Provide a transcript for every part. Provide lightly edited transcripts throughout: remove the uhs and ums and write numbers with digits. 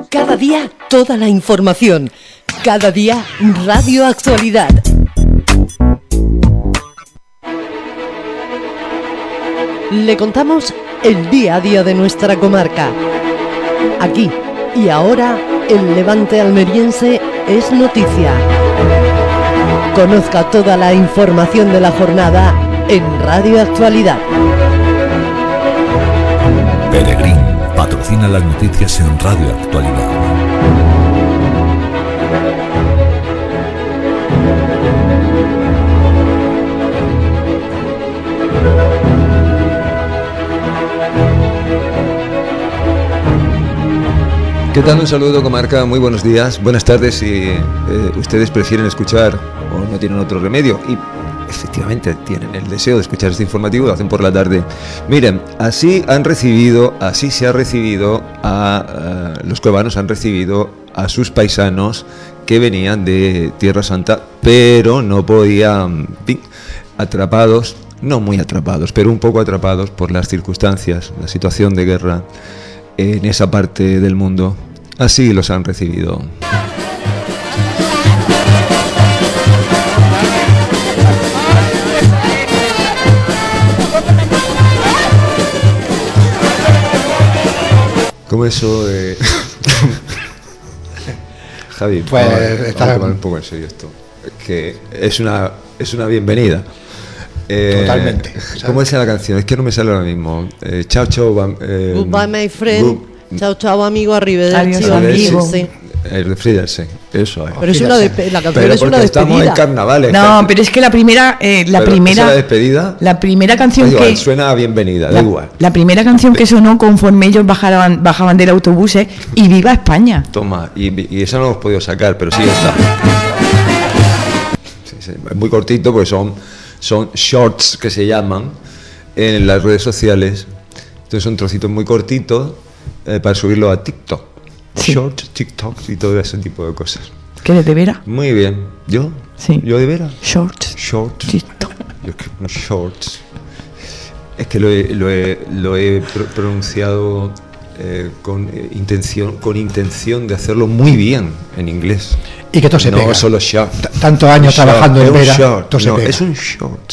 Cada día toda la información. Cada día Radio Actualidad. Le contamos el día a día de nuestra comarca. Aquí y ahora, el Levante almeriense es noticia. Conozca toda la información de la jornada en Radio Actualidad. Peregrín patrocina las noticias en Radio Actualidad. ¿Qué tal? Un saludo, comarca, muy buenos días, buenas tardes si ustedes prefieren escuchar o no tienen otro remedio y efectivamente tienen el deseo de escuchar este informativo, lo hacen por la tarde. Miren, así se ha recibido los cuevanos han recibido a sus paisanos que venían de Tierra Santa, pero no podían, atrapados, no muy atrapados, pero un poco atrapados por las circunstancias, la situación de guerra en esa parte del mundo. Así los han recibido. ¿Cómo eso de... Javi, pues vamos a tomar un poco en serio esto. Que es una bienvenida. Totalmente. ¿Cómo es la canción? Es que no me sale ahora mismo. Chao, chao. Goodbye, my friend. Chao, chao, amigo. Arrivederci, amigo. Sí. Refrídense, eso es. Pero la canción pero es una despedida. Estamos en carnavales. No, pero es que la primera despedida. La primera canción igual, que suena a bienvenida, da igual. La primera canción que sonó conforme ellos bajaban del autobús y viva España. Toma, y esa no hemos podido sacar, pero sí está. Sí, es muy cortito porque son shorts que se llaman en las redes sociales. Entonces son trocitos muy cortitos para subirlo a TikTok. Sí. Shorts, TikTok y todo ese tipo de cosas. ¿Qué eres de vera? Muy bien. ¿Yo? Sí. ¿Yo de vera? Shorts. TikTok. Shorts. Es que lo he pronunciado con intención de hacerlo muy bien en inglés. Y que todo se pega. No solo short. Tantos años trabajando en vera, todo se no, pega. es un short.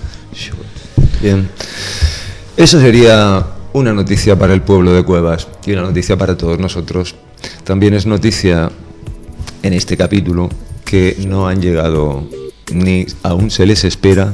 Bien. Eso sería una noticia para el pueblo de Cuevas y una noticia para todos nosotros. También es noticia en este capítulo que no han llegado ni aún se les espera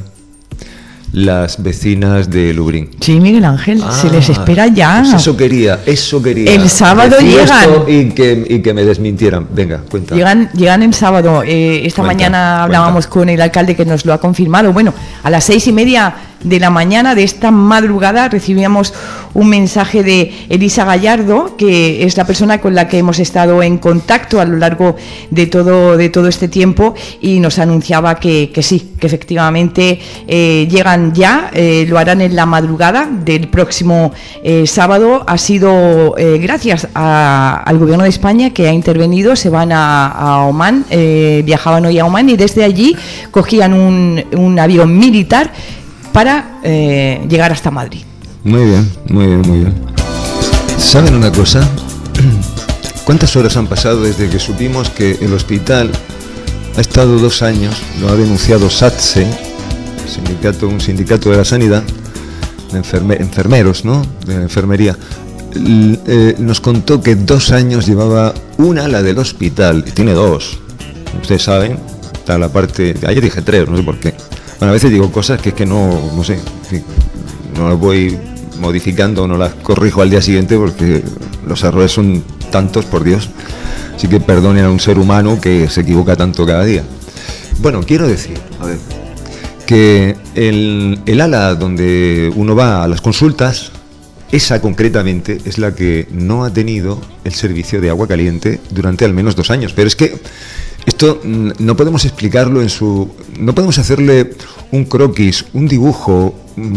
las vecinas de Lubrín. Sí, Miguel Ángel, se les espera ya. Pues eso quería. El sábado llegan. Y que me desmintieran. Venga, cuenta. Llegan el sábado. Esta mañana hablábamos con el alcalde que nos lo ha confirmado. Bueno, a las 6:30 de la mañana de esta madrugada recibíamos un mensaje de Elisa Gallardo, que es la persona con la que hemos estado en contacto a lo largo de todo este tiempo, y nos anunciaba que sí, que efectivamente llegan ya, lo harán en la madrugada del próximo sábado. Ha sido gracias al gobierno de España que ha intervenido. Se van a Omán, viajaban hoy a Omán y desde allí cogían un avión militar para llegar hasta Madrid. Muy bien, muy bien, muy bien. ¿Saben una cosa? ¿Cuántas horas han pasado desde que supimos que el hospital ha estado 2 años, lo ha denunciado SATSE, un sindicato de la sanidad, de enfermeros, ¿no?, de enfermería, nos contó que 2 años llevaba un ala del hospital, y tiene 2, ustedes saben, está la parte, ayer dije 3, no sé por qué. Bueno, a veces digo cosas que es que no sé, en fin, no las voy modificando o no las corrijo al día siguiente porque los errores son tantos, por Dios. Así que perdonen a un ser humano que se equivoca tanto cada día. Bueno, quiero decir, a ver, que el ala donde uno va a las consultas, esa concretamente es la que no ha tenido el servicio de agua caliente durante al menos 2 años. Pero es que esto no podemos explicarlo no podemos hacerle un croquis, un dibujo,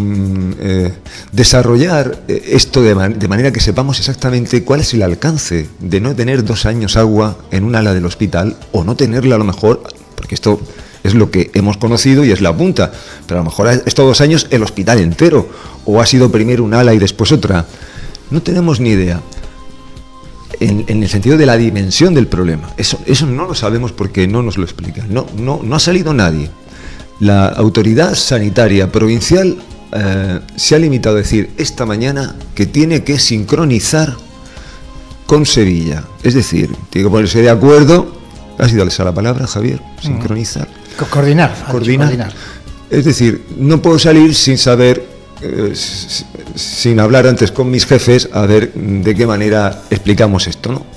desarrollar esto de manera que sepamos exactamente cuál es el alcance de no tener 2 años agua en un ala del hospital, o no tenerla a lo mejor, porque esto es lo que hemos conocido y es la punta, pero a lo mejor ha estado 2 años el hospital entero, o ha sido primero un ala y después otra. No tenemos ni idea. en el sentido de la dimensión del problema. Eso no lo sabemos porque no nos lo explican. No ha salido nadie. La autoridad sanitaria provincial se ha limitado a decir esta mañana que tiene que sincronizar con Sevilla. Es decir, tiene que ponerse de acuerdo. ¿Has ido a esa la palabra, Javier? Sincronizar. Coordinar. Es decir, no puedo salir sin saber, sin hablar antes con mis jefes, a ver de qué manera explicamos esto, ¿no?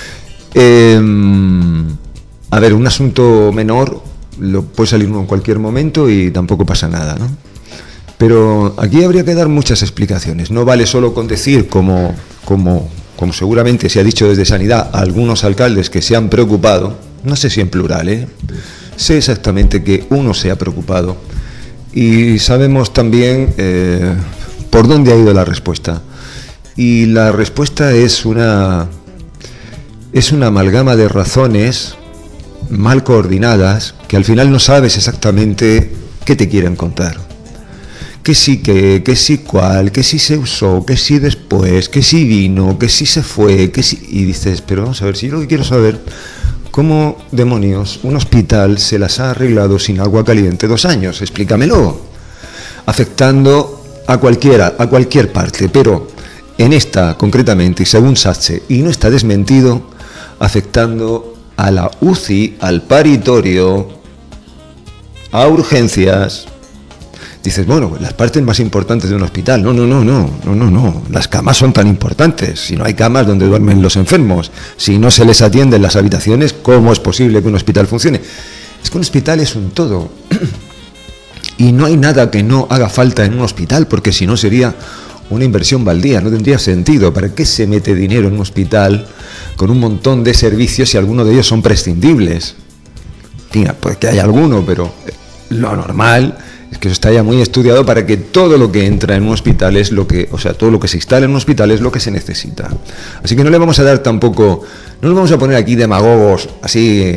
A ver, un asunto menor lo puede salir uno en cualquier momento y tampoco pasa nada, ¿no? Pero aquí habría que dar muchas explicaciones. No vale solo con decir, como seguramente se ha dicho desde Sanidad, a algunos alcaldes que se han preocupado, no sé si en plural, sé exactamente que uno se ha preocupado y sabemos también por dónde ha ido la respuesta. Y la respuesta es una amalgama de razones mal coordinadas que al final no sabes exactamente qué te quieren contar. Que sí, que sí cuál, que sí se usó, que sí después, que sí vino, que sí se fue, que sí... Y dices, pero vamos a ver, si yo lo que quiero saber, ¿cómo demonios un hospital se las ha arreglado sin agua caliente 2 años? Explícamelo. Afectando a cualquier parte, pero en esta concretamente, y según SATSE, y no está desmentido, afectando a la UCI, al paritorio, a urgencias. Dices, bueno, las partes más importantes de un hospital. No. Las camas son tan importantes. Si no hay camas donde duermen los enfermos, si no se les atiende en las habitaciones, ¿cómo es posible que un hospital funcione? Es que un hospital es un todo. Y no hay nada que no haga falta en un hospital, porque si no sería una inversión baldía, no tendría sentido. ¿Para qué se mete dinero en un hospital con un montón de servicios si algunos de ellos son prescindibles? Mira, pues que hay alguno, pero lo normal es que eso está ya muy estudiado para que todo lo que entra en un hospital es lo que, o sea, todo lo que se instala en un hospital es lo que se necesita. Así que no le vamos a dar tampoco, no nos vamos a poner aquí demagogos, así,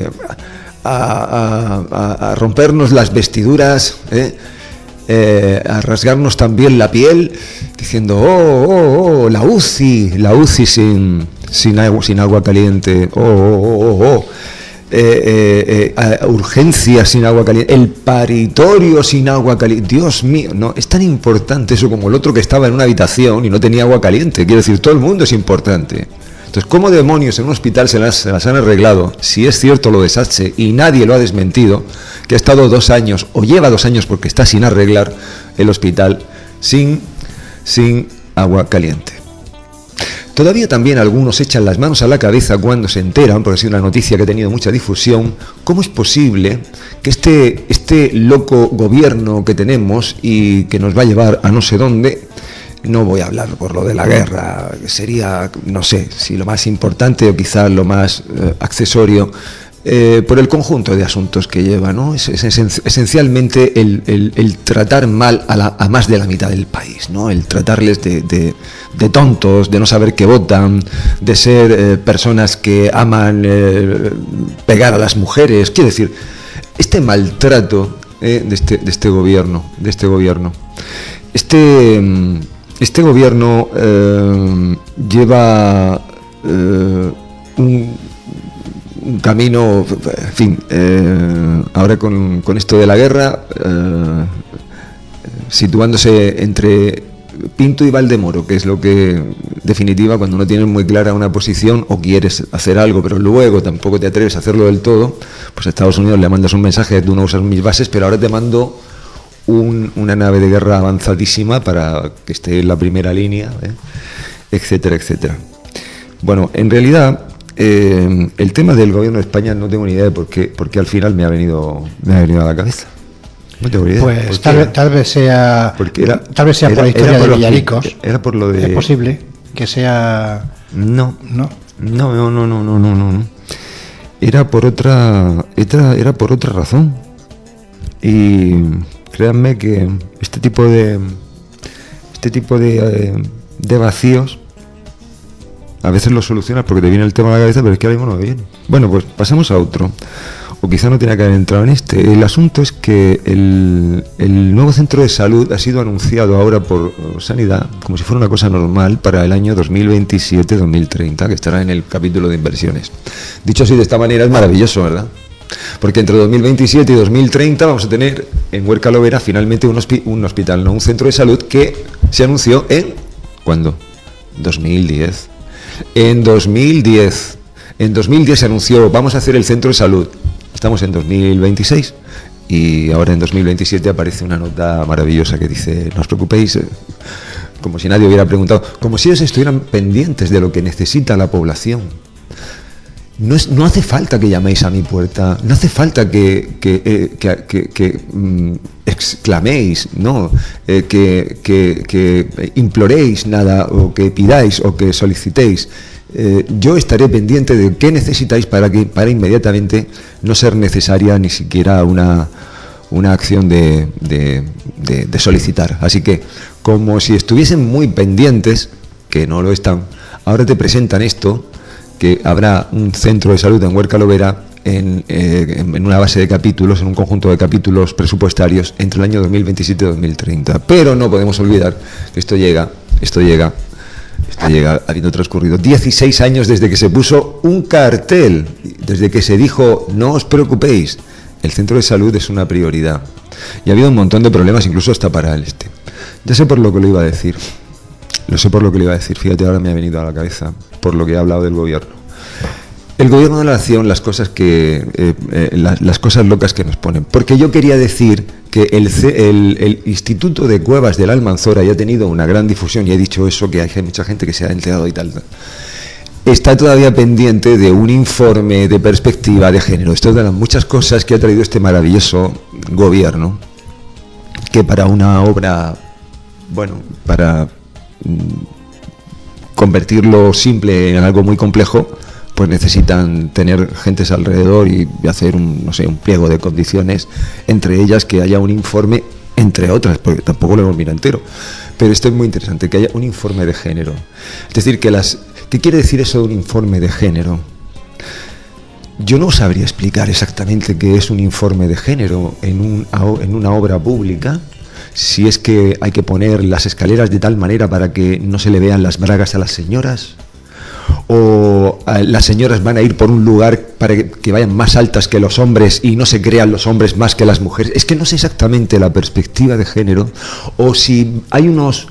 a rompernos las vestiduras, a rasgarnos también la piel, diciendo, la UCI sin agua caliente, urgencias sin agua caliente, el paritorio sin agua caliente. Dios mío, no, es tan importante eso como el otro que estaba en una habitación y no tenía agua caliente. Quiero decir, todo el mundo es importante. Entonces, ¿cómo demonios en un hospital se las han arreglado? Si es cierto lo de SATSE y nadie lo ha desmentido, que ha estado 2 años, o lleva 2 años porque está sin arreglar el hospital sin agua caliente. Todavía también algunos echan las manos a la cabeza cuando se enteran, porque ha sido una noticia que ha tenido mucha difusión, cómo es posible que este loco gobierno que tenemos y que nos va a llevar a no sé dónde, no voy a hablar por lo de la guerra, sería, no sé, si lo más importante o quizás lo más accesorio, por el conjunto de asuntos que lleva, ¿no? Es esencialmente el tratar mal a más de la mitad del país, ¿no? El tratarles de tontos, de no saber qué votan, de ser personas que aman pegar a las mujeres. Quiero decir, este maltrato de este gobierno. Este gobierno lleva un camino, en fin, ahora con esto de la guerra, situándose entre Pinto y Valdemoro, que es lo que, definitiva, cuando no tienes muy clara una posición o quieres hacer algo, pero luego tampoco te atreves a hacerlo del todo, pues a Estados Unidos le mandas un mensaje, tú no usas mis bases, pero ahora te mando una nave de guerra avanzadísima para que esté en la primera línea, etcétera, etcétera. Bueno, en realidad el tema del gobierno de España no tengo ni idea de por qué, porque al final me ha venido a la cabeza. No tengo ni idea. Pues tal vez sea por la historia de Villaricos. Era por lo de... Es posible que sea... No. Era por otra razón. Y créanme que este tipo de vacíos a veces lo solucionas porque te viene el tema a la cabeza, pero es que ahora mismo no me viene. Bueno, pues pasamos a otro o quizá no tenía que haber entrado en este. El asunto es que el nuevo centro de salud ha sido anunciado ahora por Sanidad como si fuera una cosa normal para el año 2027-2030, que estará en el capítulo de inversiones. Dicho así de esta manera es maravilloso, ¿verdad? Porque entre 2027 y 2030 vamos a tener en Huerca Lovera finalmente un hospital, no un centro de salud que se anunció en... ¿Cuándo? 2010. En 2010 se anunció, vamos a hacer el centro de salud. Estamos en 2026 y ahora en 2027 aparece una nota maravillosa que dice, no os preocupéis, como si nadie hubiera preguntado, como si ellos estuvieran pendientes de lo que necesita la población. No hace falta que llaméis a mi puerta, no hace falta que exclaméis, no, que imploréis nada, o que pidáis o que solicitéis. Yo estaré pendiente de qué necesitáis para inmediatamente no ser necesaria ni siquiera una acción de solicitar. Así que, como si estuviesen muy pendientes, que no lo están, ahora te presentan esto, que habrá un centro de salud en Huerca Lovera en una base de capítulos, en un conjunto de capítulos presupuestarios entre el año 2027 y 2030. Pero no podemos olvidar que esto llega habiendo transcurrido 16 años desde que se puso un cartel, desde que se dijo, no os preocupéis, el centro de salud es una prioridad. Y ha habido un montón de problemas, incluso hasta para el este. Ya sé por lo que lo iba a decir. Fíjate, ahora me ha venido a la cabeza por lo que he hablado del gobierno. El gobierno de la nación, las cosas locas que nos ponen. Porque yo quería decir que el Instituto de Cuevas del Almanzora ya ha tenido una gran difusión, y he dicho eso, que hay mucha gente que se ha enterado y tal. Está todavía pendiente de un informe de perspectiva de género. Esto es de las muchas cosas que ha traído este maravilloso gobierno, que para una obra, para convertirlo simple en algo muy complejo, pues necesitan tener gentes alrededor y hacer un pliego de condiciones, entre ellas que haya un informe, entre otras, porque tampoco lo hemos mirado entero, pero esto es muy interesante, que haya un informe de género. Es decir, ¿qué quiere decir eso de un informe de género? Yo no sabría explicar exactamente qué es un informe de género en una obra pública, si es que hay que poner las escaleras de tal manera para que no se le vean las bragas a las señoras, o las señoras van a ir por un lugar para que vayan más altas que los hombres y no se crean los hombres más que las mujeres. Es que no sé exactamente la perspectiva de género, o si hay unos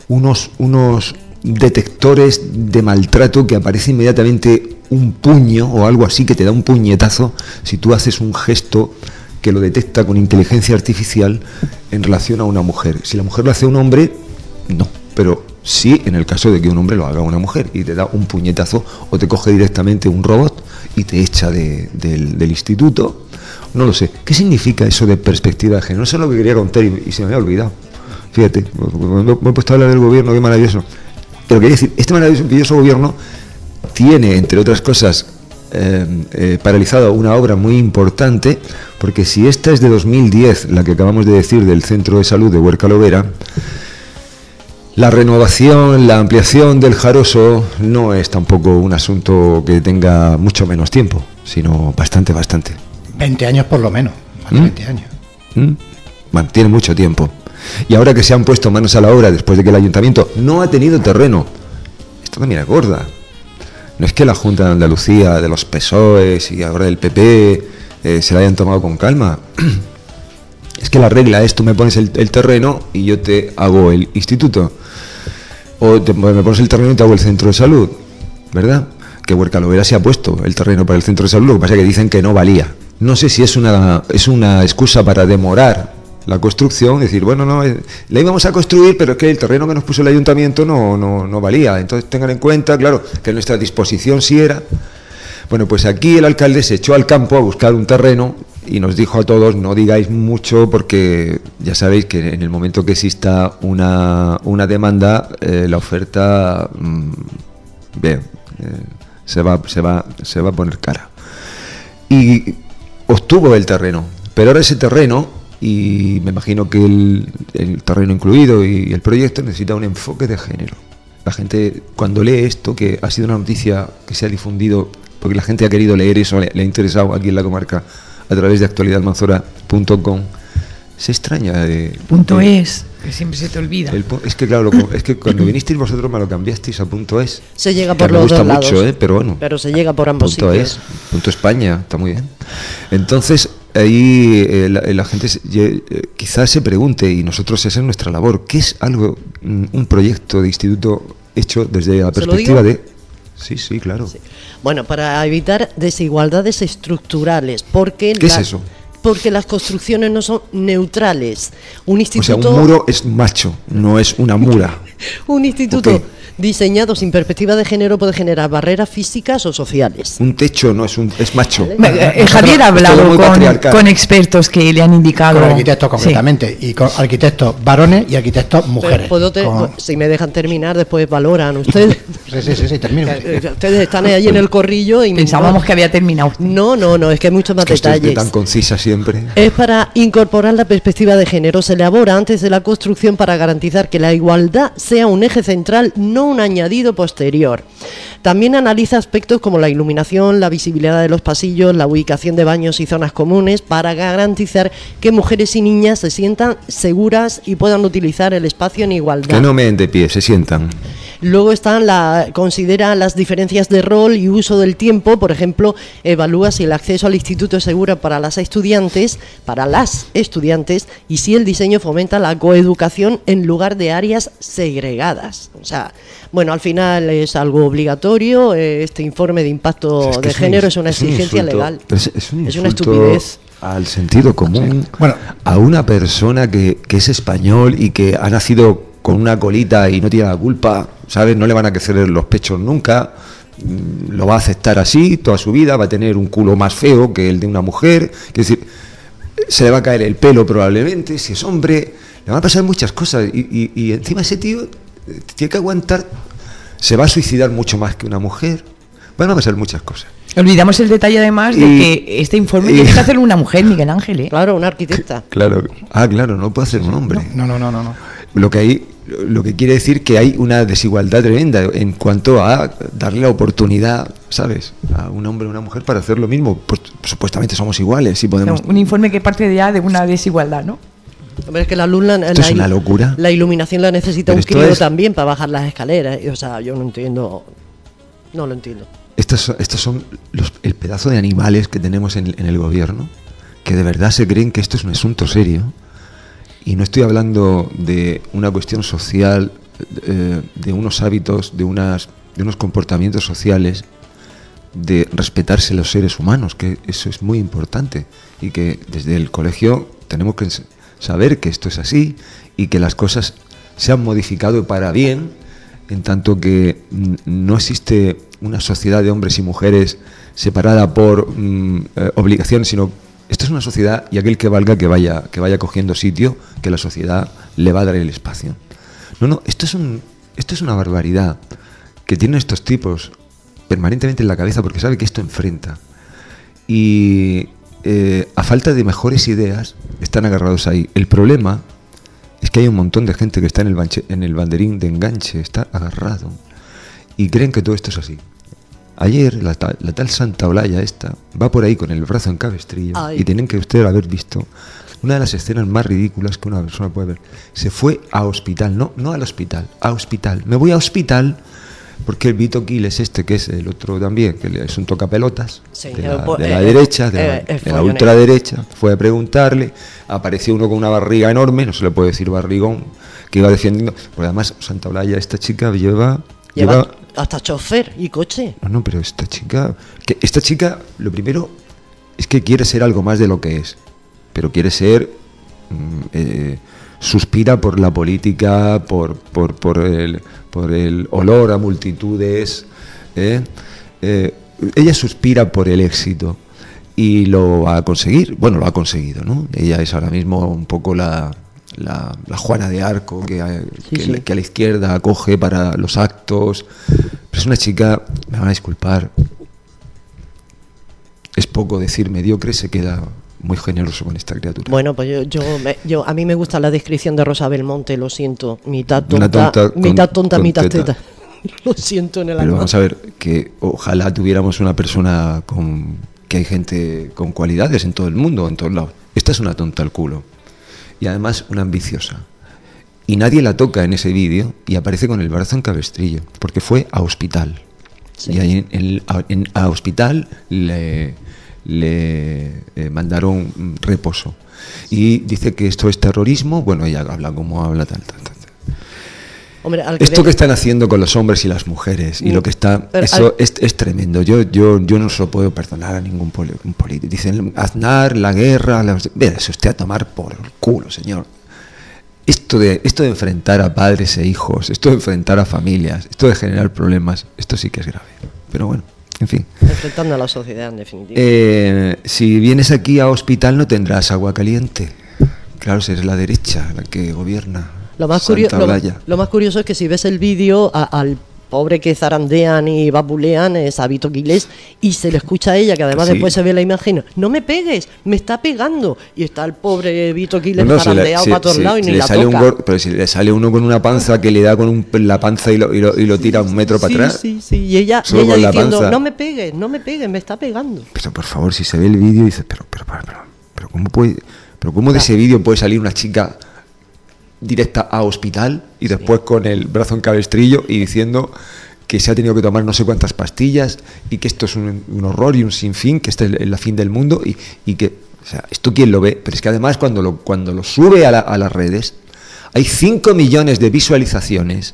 detectores de maltrato que aparece inmediatamente un puño o algo así que te da un puñetazo si tú haces un gesto que lo detecta con inteligencia artificial en relación a una mujer. Si la mujer lo hace a un hombre, no, pero sí en el caso de que un hombre lo haga a una mujer y te da un puñetazo, o te coge directamente un robot y te echa del instituto. No lo sé. ¿Qué significa eso de perspectiva de género? Eso es lo que quería contar y se me había olvidado. Fíjate, me he puesto a hablar del gobierno, qué maravilloso. Pero quería decir, este maravilloso gobierno tiene, entre otras cosas, paralizado una obra muy importante, porque si esta es de 2010, la que acabamos de decir del Centro de Salud de Huerca Lovera, la renovación, la ampliación del Jaroso no es tampoco un asunto que tenga mucho menos tiempo, sino bastante. 20 años por lo menos, más de 20 años. Bueno, tiene mucho tiempo. Y ahora que se han puesto manos a la obra, después de que el ayuntamiento no ha tenido terreno, esto también es gorda. No es que la Junta de Andalucía, de los PSOEs y ahora del PP, se la hayan tomado con calma. Es que la regla es, tú me pones el terreno y yo te hago el instituto. O me pones el terreno y te hago el centro de salud, ¿verdad? Que Huerca Lovera se ha puesto el terreno para el centro de salud, lo que pasa es que dicen que no valía. No sé si es una excusa para demorar la construcción, decir, bueno, no, la íbamos a construir, pero es que el terreno que nos puso el ayuntamiento no valía. Entonces tengan en cuenta, claro, que nuestra disposición sí era. Bueno, pues aquí el alcalde se echó al campo a buscar un terreno y nos dijo a todos, no digáis mucho, porque ya sabéis que en el momento que exista una demanda, la oferta se va a poner cara. Y obtuvo el terreno, pero ahora ese terreno, y me imagino que el terreno incluido y el proyecto, necesita un enfoque de género. La gente, cuando lee esto, que ha sido una noticia que se ha difundido porque la gente ha querido leer eso, le ha interesado aquí en la comarca a través de actualidadalmanzora.com, se extraña de... .es, que siempre se te olvida. Es que claro, es que cuando vinisteis vosotros me lo cambiasteis a .es. Se llega por los dos lados. Me gusta mucho, pero bueno. Pero se llega por ambos sitios. .España, está muy bien. Entonces, ahí la gente quizás se pregunte, y nosotros esa es nuestra labor, ¿qué es un proyecto de instituto hecho desde la perspectiva de... Sí, claro. Sí. Bueno, para evitar desigualdades estructurales, porque... ¿Qué es eso? Porque las construcciones no son neutrales. Un instituto... O sea, un muro es macho, no es una mura. Un instituto diseñado sin perspectiva de género puede generar barreras físicas o sociales. Un techo no es macho. Javier ha hablado con expertos que le han indicado... Con arquitectos concretamente, y con arquitectos varones y arquitectos mujeres. Si me dejan terminar, después valoran ustedes. Sí, termino. Ustedes están ahí en el corrillo y... Pensábamos que había terminado. No, es que hay muchos más detalles. Tan concisa siempre. Es para incorporar la perspectiva de género. Se elabora antes de la construcción para garantizar que la igualdad sea un eje central, no un añadido posterior. También analiza aspectos como la iluminación, la visibilidad de los pasillos, la ubicación de baños y zonas comunes para garantizar que mujeres y niñas se sientan seguras y puedan utilizar el espacio en igualdad. Que no meen de pie, se sientan. Luego considera las diferencias de rol y uso del tiempo. Por ejemplo, evalúa si el acceso al instituto es seguro para las estudiantes y si el diseño fomenta la coeducación en lugar de áreas segregadas. O sea, bueno, al final es algo obligatorio. Este informe de impacto de género es una exigencia legal. Es una estupidez. Al sentido común, a una persona que es español y que ha nacido con una colita y no tiene la culpa, ¿sabes? No le van a crecer los pechos nunca, lo va a aceptar así toda su vida, va a tener un culo más feo que el de una mujer, es decir, se le va a caer el pelo probablemente, si es hombre, le van a pasar muchas cosas y encima ese tío tiene que aguantar, se va a suicidar mucho más que una mujer, van a pasar muchas cosas. Olvidamos el detalle además de que este informe tiene que hacerlo una mujer, Miguel Ángel, ¿eh? Claro, una arquitecta. Claro, no puede hacer un hombre. No. Lo que quiere decir que hay una desigualdad tremenda en cuanto a darle la oportunidad, ¿sabes?, a un hombre o una mujer para hacer lo mismo. Pues supuestamente somos iguales, si podemos. Un informe que parte ya de una desigualdad, ¿no? Hombre, es que la luz es una locura. La iluminación la necesita un crío también para bajar las escaleras. O sea, yo no entiendo. No lo entiendo. Estos son el pedazo de animales que tenemos en el gobierno, que de verdad se creen que esto es un asunto serio. Y no estoy hablando de una cuestión social, de unos hábitos, de unos comportamientos sociales, de respetarse los seres humanos, que eso es muy importante. Y que desde el colegio tenemos que saber que esto es así y que las cosas se han modificado para bien, en tanto que no existe una sociedad de hombres y mujeres separada por obligaciones, sino esto es una sociedad y aquel que valga que vaya cogiendo sitio, que la sociedad le va a dar el espacio. Esto es una barbaridad que tienen estos tipos permanentemente en la cabeza porque sabe que esto enfrenta. Y a falta de mejores ideas están agarrados ahí. El problema es que hay un montón de gente que está en el banderín de enganche, está agarrado y creen que todo esto es así. Ayer la tal Santa Olaya esta va por ahí con el brazo en cabestrillo. Ay. Y tienen que ustedes haber visto una de las escenas más ridículas que una persona puede ver. Se fue a hospital, no al hospital, a hospital. Me voy a hospital porque el Vito Quiles que es el otro también, que es un tocapelotas, sí, de la derecha, de la ultraderecha, fue a preguntarle, apareció uno con una barriga enorme, no se le puede decir barrigón, que iba defendiendo, porque además Santa Olaya, esta chica lleva hasta chofer y coche. No, pero esta chica, lo primero es que quiere ser algo más de lo que es, pero quiere ser, suspira por la política, por el olor a multitudes, ella suspira por el éxito y lo va a conseguir, lo ha conseguido, ¿no? Ella es ahora mismo un poco la Juana de Arco que a la izquierda acoge para los actos, pero es una chica, me van a disculpar, es poco decir mediocre, se queda muy generoso con esta criatura. Bueno, pues yo a mí me gusta la descripción de Rosa Belmonte, lo siento, mitad tonta, mitad teta. Lo siento en el alma. Pero vamos a ver, que ojalá tuviéramos una persona que hay gente con cualidades en todo el mundo, en todos lados. Esta es una tonta al culo. Y además una ambiciosa. Y nadie la toca en ese vídeo y aparece con el brazo en cabestrillo, porque fue a hospital. Sí. Y ahí a hospital le mandaron reposo. Y dice que esto es terrorismo. Bueno, ella habla como habla, tal. Hombre, esto que están haciendo con los hombres y las mujeres y lo que está, eso es tremendo. Yo no se lo puedo perdonar a ningún político. Dicen Aznar, la guerra, vea, eso usted a tomar por el culo, señor. Esto de enfrentar a padres e hijos, esto de enfrentar a familias, esto de generar problemas, esto sí que es grave. Pero bueno, en fin. Enfrentando a la sociedad, en definitiva. Si vienes aquí a hospital no tendrás agua caliente. Claro, si eres la derecha la que gobierna. Lo más curioso es que si ves el vídeo al pobre que zarandean y vapulean es a Vito Quiles y se le escucha a ella, que además después se ve la imagen, no me pegues, me está pegando, y está el pobre Vito Quiles zarandeado para todos lados y ni la toca. Pero si le sale uno con una panza que le da con la panza y lo tira un metro para atrás. Sí, y ella diciendo, no me pegues, me está pegando. Pero por favor, si se ve el vídeo y dices, pero ¿cómo de ese vídeo puede salir una chica directa a hospital y después con el brazo en cabestrillo y diciendo que se ha tenido que tomar no sé cuántas pastillas y que esto es un horror y un sinfín, que este es la fin del mundo y que, o sea, esto quién lo ve, pero es que además cuando lo sube a las redes hay 5 millones de visualizaciones,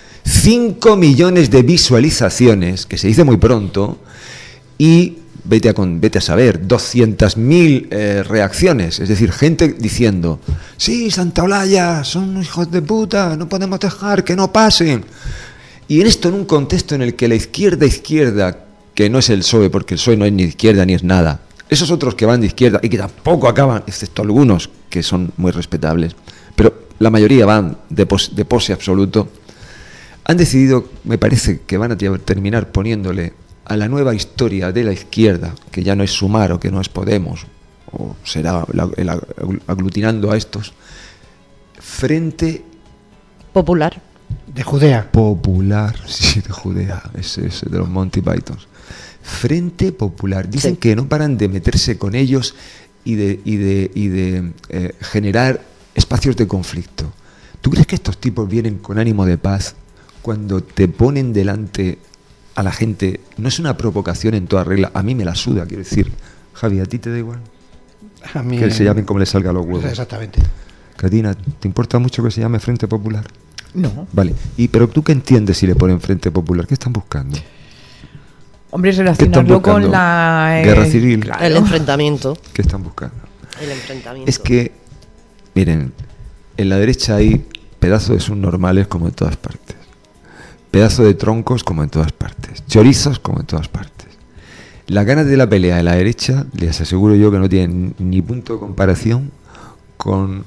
5 millones de visualizaciones, que se dice muy pronto, y vete a saber, 200.000 reacciones, es decir, gente diciendo, sí, Santa Olaya, son hijos de puta, no podemos dejar que no pasen. Y en esto, en un contexto en el que la izquierda, que no es el PSOE, porque el PSOE no es ni de izquierda ni es nada, esos otros que van de izquierda y que tampoco acaban, excepto algunos que son muy respetables, pero la mayoría van de pose absoluto, han decidido, me parece, que van a terminar poniéndole a la nueva historia de la izquierda, que ya no es Sumar o que no es Podemos, o será aglutinando a estos, Frente Popular. De Judea. Popular, sí, de Judea, ese de los Monty Python. Frente Popular. Dicen que no paran de meterse con ellos y de generar espacios de conflicto. ¿Tú crees que estos tipos vienen con ánimo de paz cuando te ponen delante a la gente? No es una provocación en toda regla, a mí me la suda, quiero decir. Javi, ¿a ti te da igual? A mí, que se llamen como les salga a los huevos. Exactamente. Catina, ¿te importa mucho que se llame Frente Popular? No. Vale, pero ¿tú qué entiendes si le ponen Frente Popular? ¿Qué están buscando? Hombre, relacionarlo con la... Guerra civil. Claro. El enfrentamiento. ¿Qué están buscando? El enfrentamiento. Es que, miren, en la derecha hay pedazos de subnormales como en todas partes. Pedazo de troncos como en todas partes, chorizos como en todas partes. Las ganas de la pelea de la derecha, les aseguro yo que no tienen ni punto de comparación con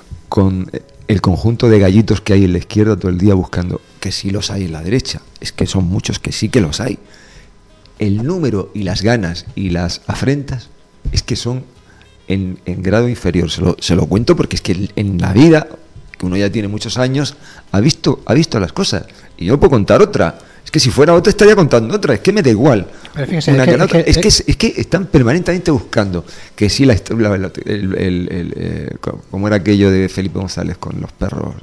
el conjunto de gallitos que hay en la izquierda todo el día buscando, que sí los hay en la derecha, es que son muchos que sí que los hay. El número y las ganas y las afrentas es que son en grado inferior, se lo cuento porque es que en la vida, que uno ya tiene muchos años, ha visto las cosas. Y yo puedo contar otra. Es que si fuera otra estaría contando otra. Es que me da igual. Fíjese, es que están permanentemente buscando que sí como era aquello de Felipe González con los perros,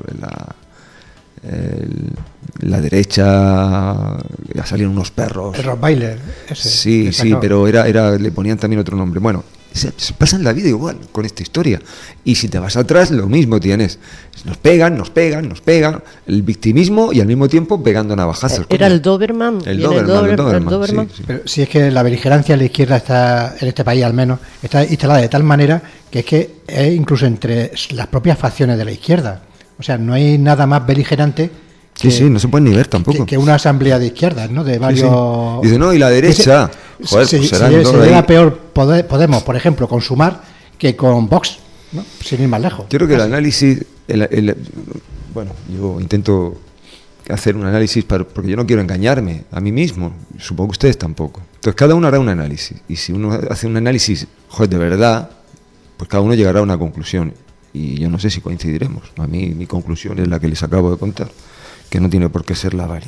la derecha, salieron unos perros. El Rottweiler. Sí, pero le ponían también otro nombre. Bueno, se pasan la vida igual con esta historia. Y si te vas atrás, lo mismo tienes. Nos pegan, el victimismo y al mismo tiempo pegando navajazos. Era el Doberman. El Doberman. Sí. Pero si es que la beligerancia en la izquierda está, en este país al menos, está instalada de tal manera que es que es incluso entre las propias facciones de la izquierda. O sea, no hay nada más beligerante. Sí, no se puede ni ver tampoco. Que una asamblea de izquierdas, ¿no? De varios... Sí. Dice, no, y la derecha... Joder, pues será se llega peor Podemos, por ejemplo, con Sumar que con Vox, ¿no? Sin ir más lejos. Yo creo que el análisis... bueno, yo intento hacer un análisis porque yo no quiero engañarme a mí mismo. Supongo que ustedes tampoco. Entonces, cada uno hará un análisis. Y si uno hace un análisis, de verdad, pues cada uno llegará a una conclusión. Y yo no sé si coincidiremos. A mí mi conclusión es la que les acabo de contar, que no tiene por qué ser la válida.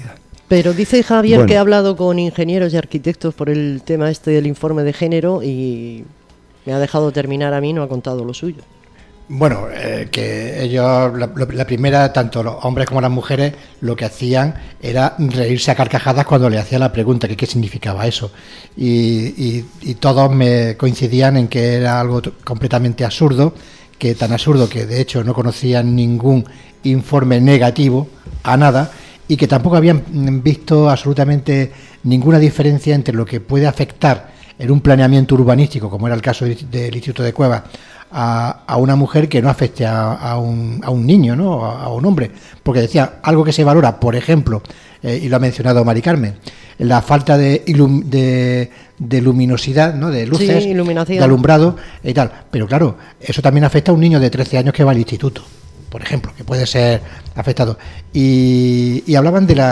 Pero dice Javier Bueno. que ha hablado con ingenieros y arquitectos por el tema este del informe de género y me ha dejado terminar a mí, no ha contado lo suyo. Bueno, que ellos, la primera, tanto los hombres como las mujeres, lo que hacían era reírse a carcajadas cuando le hacía la pregunta, que qué significaba eso. Y todos me coincidían en que era algo completamente absurdo, que tan absurdo que de hecho no conocían ningún informe negativo a nada, y que tampoco habían visto absolutamente ninguna diferencia entre lo que puede afectar en un planeamiento urbanístico, como era el caso del Instituto de Cuevas, a una mujer que no afecte a un niño, ¿no? A un hombre, porque decía algo que se valora, por ejemplo, y lo ha mencionado Mari Carmen, la falta de luminosidad, ¿no? De luces, sí, de alumbrado y tal, pero claro, eso también afecta a un niño de 13 años que va al instituto, por ejemplo, que puede ser afectado. Y hablaban de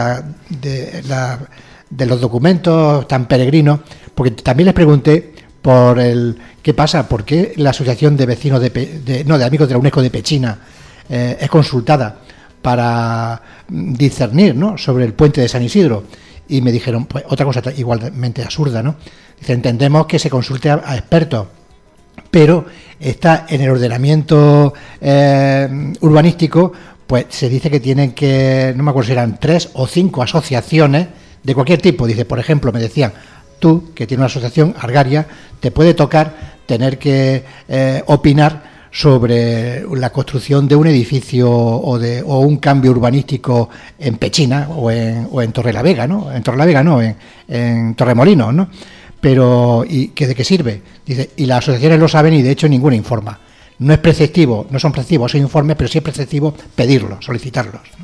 los documentos tan peregrinos, porque también les pregunté por qué pasa, por qué la Asociación de Vecinos de Amigos de la UNESCO de Pechina es consultada para discernir, ¿no?, sobre el puente de San Isidro. Y me dijeron, pues otra cosa igualmente absurda, ¿no? Dice, entendemos que se consulte a expertos, pero está en el ordenamiento urbanístico, pues se dice que tienen que, no me acuerdo si eran 3 o 5 asociaciones de cualquier tipo. Dice, por ejemplo, me decían, tú, que tienes una asociación, Argaria, te puede tocar tener que opinar sobre la construcción de un edificio o un cambio urbanístico en Pechina o en Torrelavega, ¿no? En Torrelavega no, en Torremolinos, ¿no? Pero, ¿y qué de qué sirve? Dice, y las asociaciones lo saben y de hecho ninguna informa. No es preceptivo, no son preceptivos esos informes, pero sí es preceptivo pedirlos, solicitarlos, ¿no?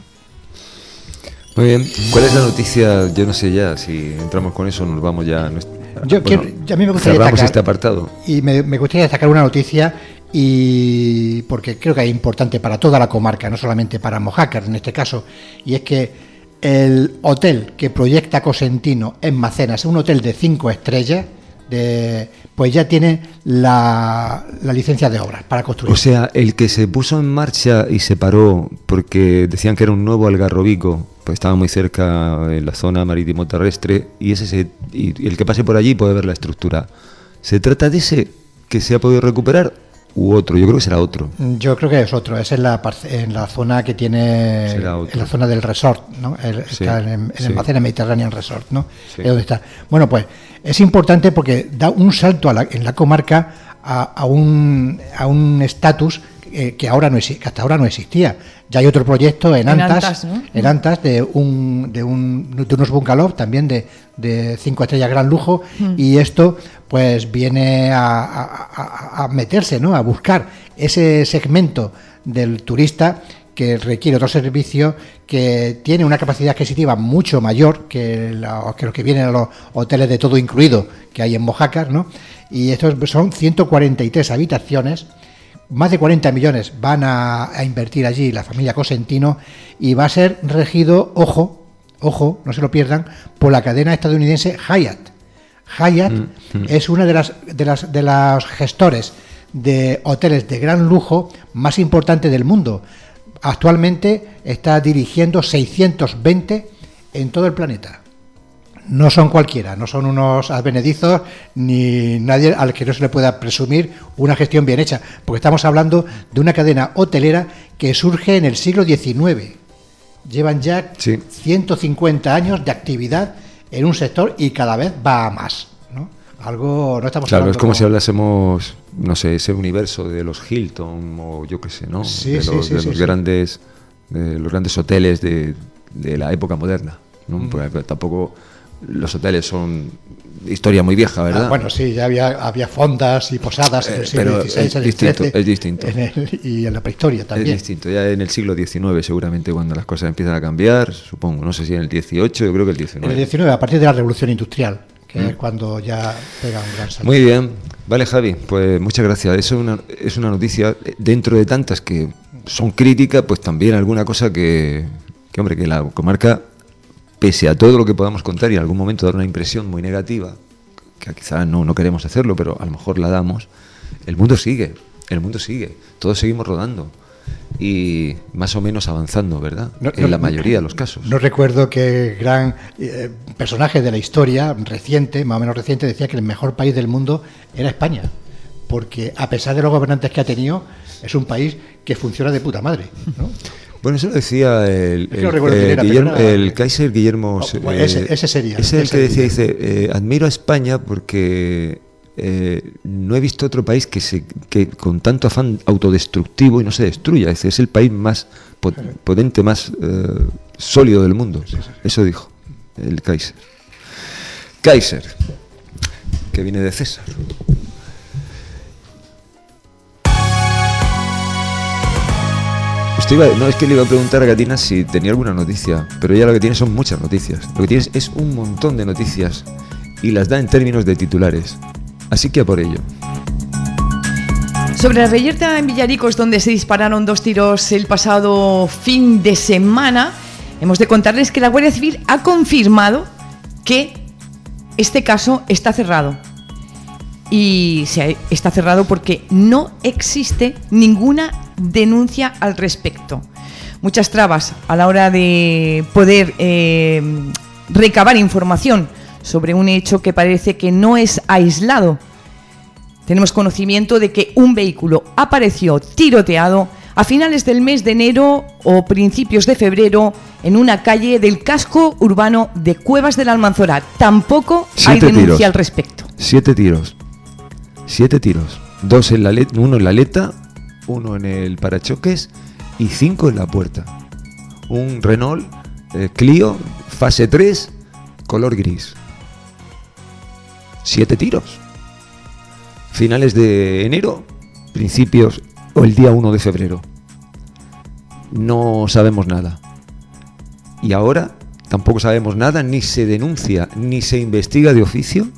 Muy bien. ¿Cuál es la noticia? Yo no sé ya si entramos con eso, nos vamos ya. A mí me gustaría cerramos destacar, este apartado. Y me gustaría destacar una noticia, y porque creo que es importante para toda la comarca, no solamente para Mojácar en este caso, y es que el hotel que proyecta Cosentino en Macenas, un hotel de 5 estrellas, pues ya tiene la licencia de obras para construir. O sea, el que se puso en marcha y se paró porque decían que era un nuevo Algarrobico, pues estaba muy cerca en la zona marítimo terrestre, y y el que pase por allí puede ver la estructura. ¿Se trata de ese que se ha podido recuperar u otro? Yo creo que será otro. Yo creo que es otro, es en la zona que tiene, en la zona del resort, ¿no? Está en el Macenas Mediterranean Resort, ¿no? Sí. Es donde está. Bueno, pues es importante porque da un salto en la comarca a un estatus que hasta ahora no existía. Ya hay otro proyecto en Antas, ¿no? En Antas de unos bungalows también de 5 estrellas gran lujo, y esto pues viene a meterse, ¿no?, a buscar ese segmento del turista que requiere otro servicio, que tiene una capacidad adquisitiva mucho mayor que los que vienen a los hoteles de todo incluido que hay en Mojácar, ¿no? Y estos son 143 habitaciones. Más de 40 millones van a invertir allí la familia Cosentino, y va a ser regido, ojo, no se lo pierdan, por la cadena estadounidense Hyatt. Hyatt es una de las gestores de hoteles de gran lujo más importante del mundo. Actualmente está dirigiendo 620 en todo el planeta. No son cualquiera, no son unos advenedizos ni nadie al que no se le pueda presumir una gestión bien hecha, porque estamos hablando de una cadena hotelera que surge en el siglo XIX. Llevan ya 150 años de actividad en un sector y cada vez va a más, ¿no? No estamos claro, hablando, es como si hablásemos, no sé, ese universo de los Hilton o yo qué sé, ¿no? De los grandes hoteles de la época moderna, ¿no? Porque tampoco los hoteles son historia muy vieja, ¿verdad? Bueno, sí, ya había fondas y posadas en el siglo XVI, es distinto. Y en la prehistoria también. Es distinto, ya en el siglo XIX seguramente, cuando las cosas empiezan a cambiar, supongo, no sé si en el XVIII, yo creo que el XIX. En el XIX, a partir de la Revolución Industrial, que es cuando ya pega un gran salto. Muy bien, vale, Javi, pues muchas gracias. Eso es una noticia, dentro de tantas que son críticas, pues también alguna cosa que la comarca, pese a todo lo que podamos contar y en algún momento dar una impresión muy negativa, que quizás no queremos hacerlo, pero a lo mejor la damos, el mundo sigue, todos seguimos rodando. y más o menos avanzando, ¿verdad? En la mayoría de los casos. No recuerdo que gran personaje de la historia reciente, más o menos reciente, decía que el mejor país del mundo era España, porque a pesar de los gobernantes que ha tenido, es un país que funciona de puta madre, ¿no? Bueno, eso lo decía el Kaiser Guillermo. Ese sería. Es el que decía, dice, admiro a España porque no he visto otro país que con tanto afán autodestructivo y no se destruya. Es el país más potente, más sólido del mundo. Sí. Eso dijo el Kaiser. Kaiser, que viene de César. No, es que le iba a preguntar a Catina si tenía alguna noticia, pero ella lo que tiene son muchas noticias. Lo que tiene es un montón de noticias y las da en términos de titulares. Así que a por ello. Sobre la reyerta en Villaricos, donde se dispararon 2 tiros el pasado fin de semana, hemos de contarles que la Guardia Civil ha confirmado que este caso está cerrado. Y está cerrado porque no existe ninguna denuncia al respecto. Muchas trabas a la hora de poder recabar información sobre un hecho que parece que no es aislado. Tenemos conocimiento de que un vehículo apareció tiroteado a finales del mes de enero o principios de febrero en una calle del casco urbano de Cuevas del Almanzora. Tampoco hay denuncia al respecto. 7 tiros. 7 tiros. 2 en uno en la aleta, 1 en el parachoques y 5 en la puerta. Un Renault Clio fase 3 color gris. 7 tiros. Finales de enero, principios o el día 1 de febrero. No sabemos nada. Y ahora tampoco sabemos nada, ni se denuncia, ni se investiga de oficio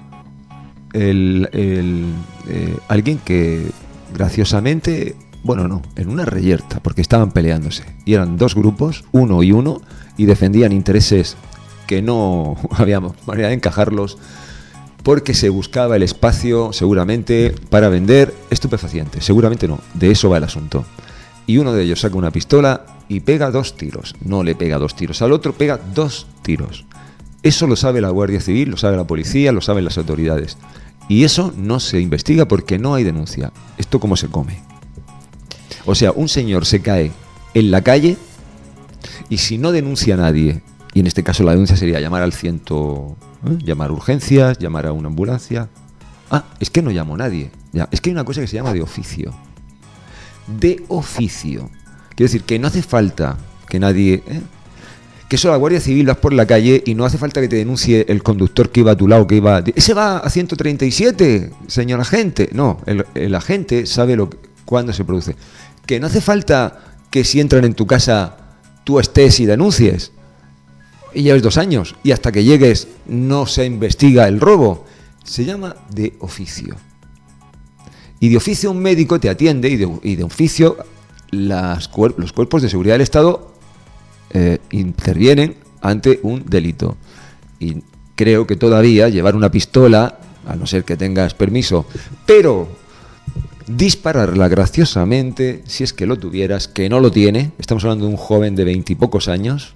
alguien que graciosamente, bueno, no, en una reyerta, porque estaban peleándose y eran 2 grupos, 1 y 1, y defendían intereses que no había manera de encajarlos, porque se buscaba el espacio seguramente para vender estupefacientes. Seguramente no, de eso va el asunto. Y uno de ellos saca una pistola y pega 2 tiros. No le pega 2 tiros al otro, pega 2 tiros. Eso lo sabe la Guardia Civil, lo sabe la policía, lo saben las autoridades. Y eso no se investiga porque no hay denuncia. ¿Esto cómo se come? O sea, un señor se cae en la calle y si no denuncia a nadie, y en este caso la denuncia sería llamar al 100, llamar urgencias, llamar a una ambulancia. Ah, es que no llamó nadie. Ya, es que hay una cosa que se llama de oficio. De oficio. Quiero decir que no hace falta que nadie... Que eso la Guardia Civil vas por la calle y no hace falta que te denuncie el conductor que iba a tu lado, que iba... Ese va a 137, señor agente. No, el agente sabe cuándo se produce. Que no hace falta que si entran en tu casa tú estés y denuncies. Y lleves 2 años y hasta que llegues no se investiga el robo. Se llama de oficio. Y de oficio un médico te atiende y de oficio los cuerpos de seguridad del Estado intervienen ante un delito. Y creo que todavía llevar una pistola, a no ser que tengas permiso, pero dispararla graciosamente, si es que lo tuvieras, que no lo tiene, estamos hablando de un joven de 20 y pocos años,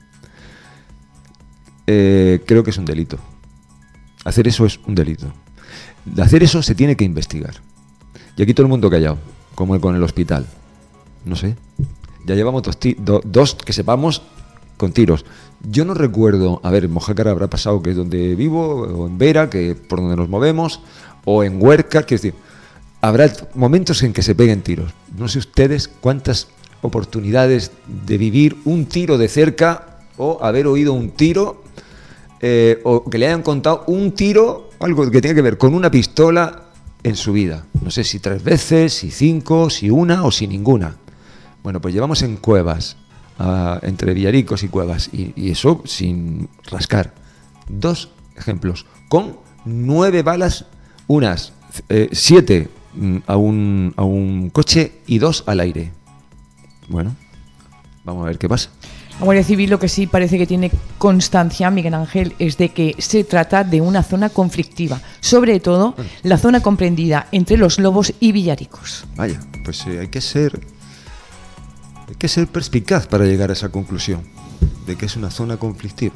creo que es un delito. Hacer eso es un delito. De hacer eso se tiene que investigar. Y aquí todo el mundo callado, como con el hospital. No sé. Ya llevamos 2 que sepamos con tiros. Yo no recuerdo, a ver, en Mojácar habrá pasado, que es donde vivo, o en Vera, que es por donde nos movemos, o en Huerca, quiero decir, habrá momentos en que se peguen tiros. No sé ustedes cuántas oportunidades de vivir un tiro de cerca o haber oído un tiro o que le hayan contado un tiro, algo que tenga que ver con una pistola en su vida. No sé si 3 veces, si 5, si 1 o si ninguna. Bueno, pues llevamos en Cuevas, entre Villaricos y Cuevas, y eso sin rascar. 2 ejemplos, con 9 balas, unas 7 a un coche y 2 al aire. Bueno, vamos a ver qué pasa. La Guardia Civil lo que sí parece que tiene constancia, Miguel Ángel, es de que se trata de una zona conflictiva, sobre todo la zona comprendida entre Los Lobos y Villaricos. Vaya, pues hay que ser Hay que ser perspicaz para llegar a esa conclusión de que es una zona conflictiva.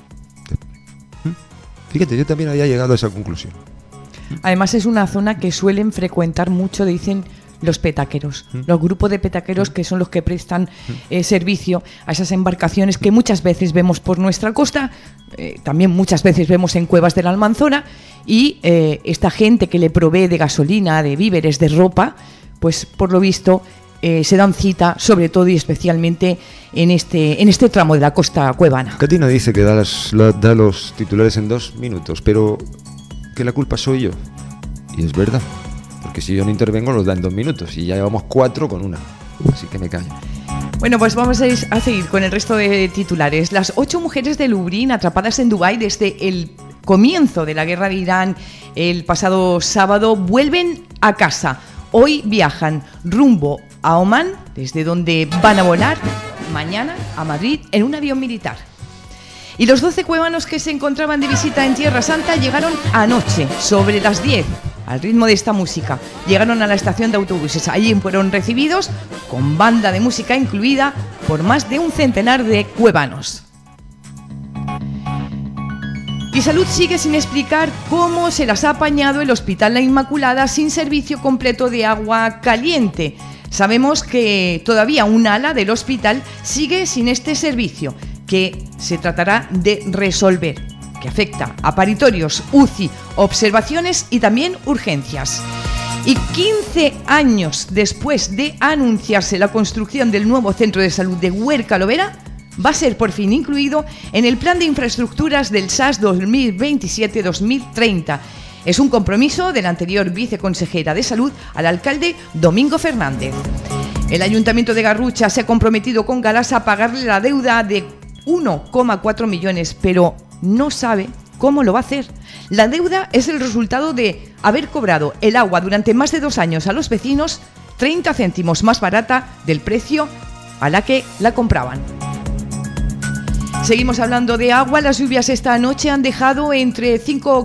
Fíjate, yo también había llegado a esa conclusión. Además es una zona que suelen frecuentar mucho, dicen, los petaqueros, los grupos de petaqueros que son los que prestan servicio a esas embarcaciones que muchas veces vemos por nuestra costa, también muchas veces vemos en cuevas de la Almanzora, y esta gente que le provee de gasolina, de víveres, de ropa, pues por lo visto se dan cita, sobre todo y especialmente en este tramo de la costa cuevana. Katina dice que da los titulares en 2 minutos, pero que la culpa soy yo. Y es verdad, porque si yo no intervengo los da en 2 minutos y ya llevamos 4 con 1. Así que me callo. Bueno, pues vamos a seguir con el resto de titulares. Las 8 mujeres de Lublin atrapadas en Dubái desde el comienzo de la guerra de Irán el pasado sábado vuelven a casa. Hoy viajan rumbo a Omán, desde donde van a volar mañana a Madrid en un avión militar. Y los 12 cuevanos que se encontraban de visita en Tierra Santa llegaron anoche, sobre las 10, al ritmo de esta música. Llegaron a la estación de autobuses. Allí fueron recibidos, con banda de música incluida, por más de un centenar de cuevanos. Y Salud sigue sin explicar cómo se las ha apañado el Hospital La Inmaculada sin servicio completo de agua caliente. Sabemos que todavía un ala del hospital sigue sin este servicio, que se tratará de resolver, que afecta a paritorios, UCI, observaciones y también urgencias. Y 15 años después de anunciarse la construcción del nuevo centro de salud de Huerca-Lovera, va a ser por fin incluido en el plan de infraestructuras del SAS 2027-2030. Es un compromiso de la anterior viceconsejera de Salud al alcalde Domingo Fernández. El Ayuntamiento de Garrucha se ha comprometido con Galasa a pagarle la deuda de 1,4 millones, pero no sabe cómo lo va a hacer. La deuda es el resultado de haber cobrado el agua durante más de 2 años a los vecinos 30 céntimos más barata del precio a la que la compraban. Seguimos hablando de agua. Las lluvias esta noche han dejado entre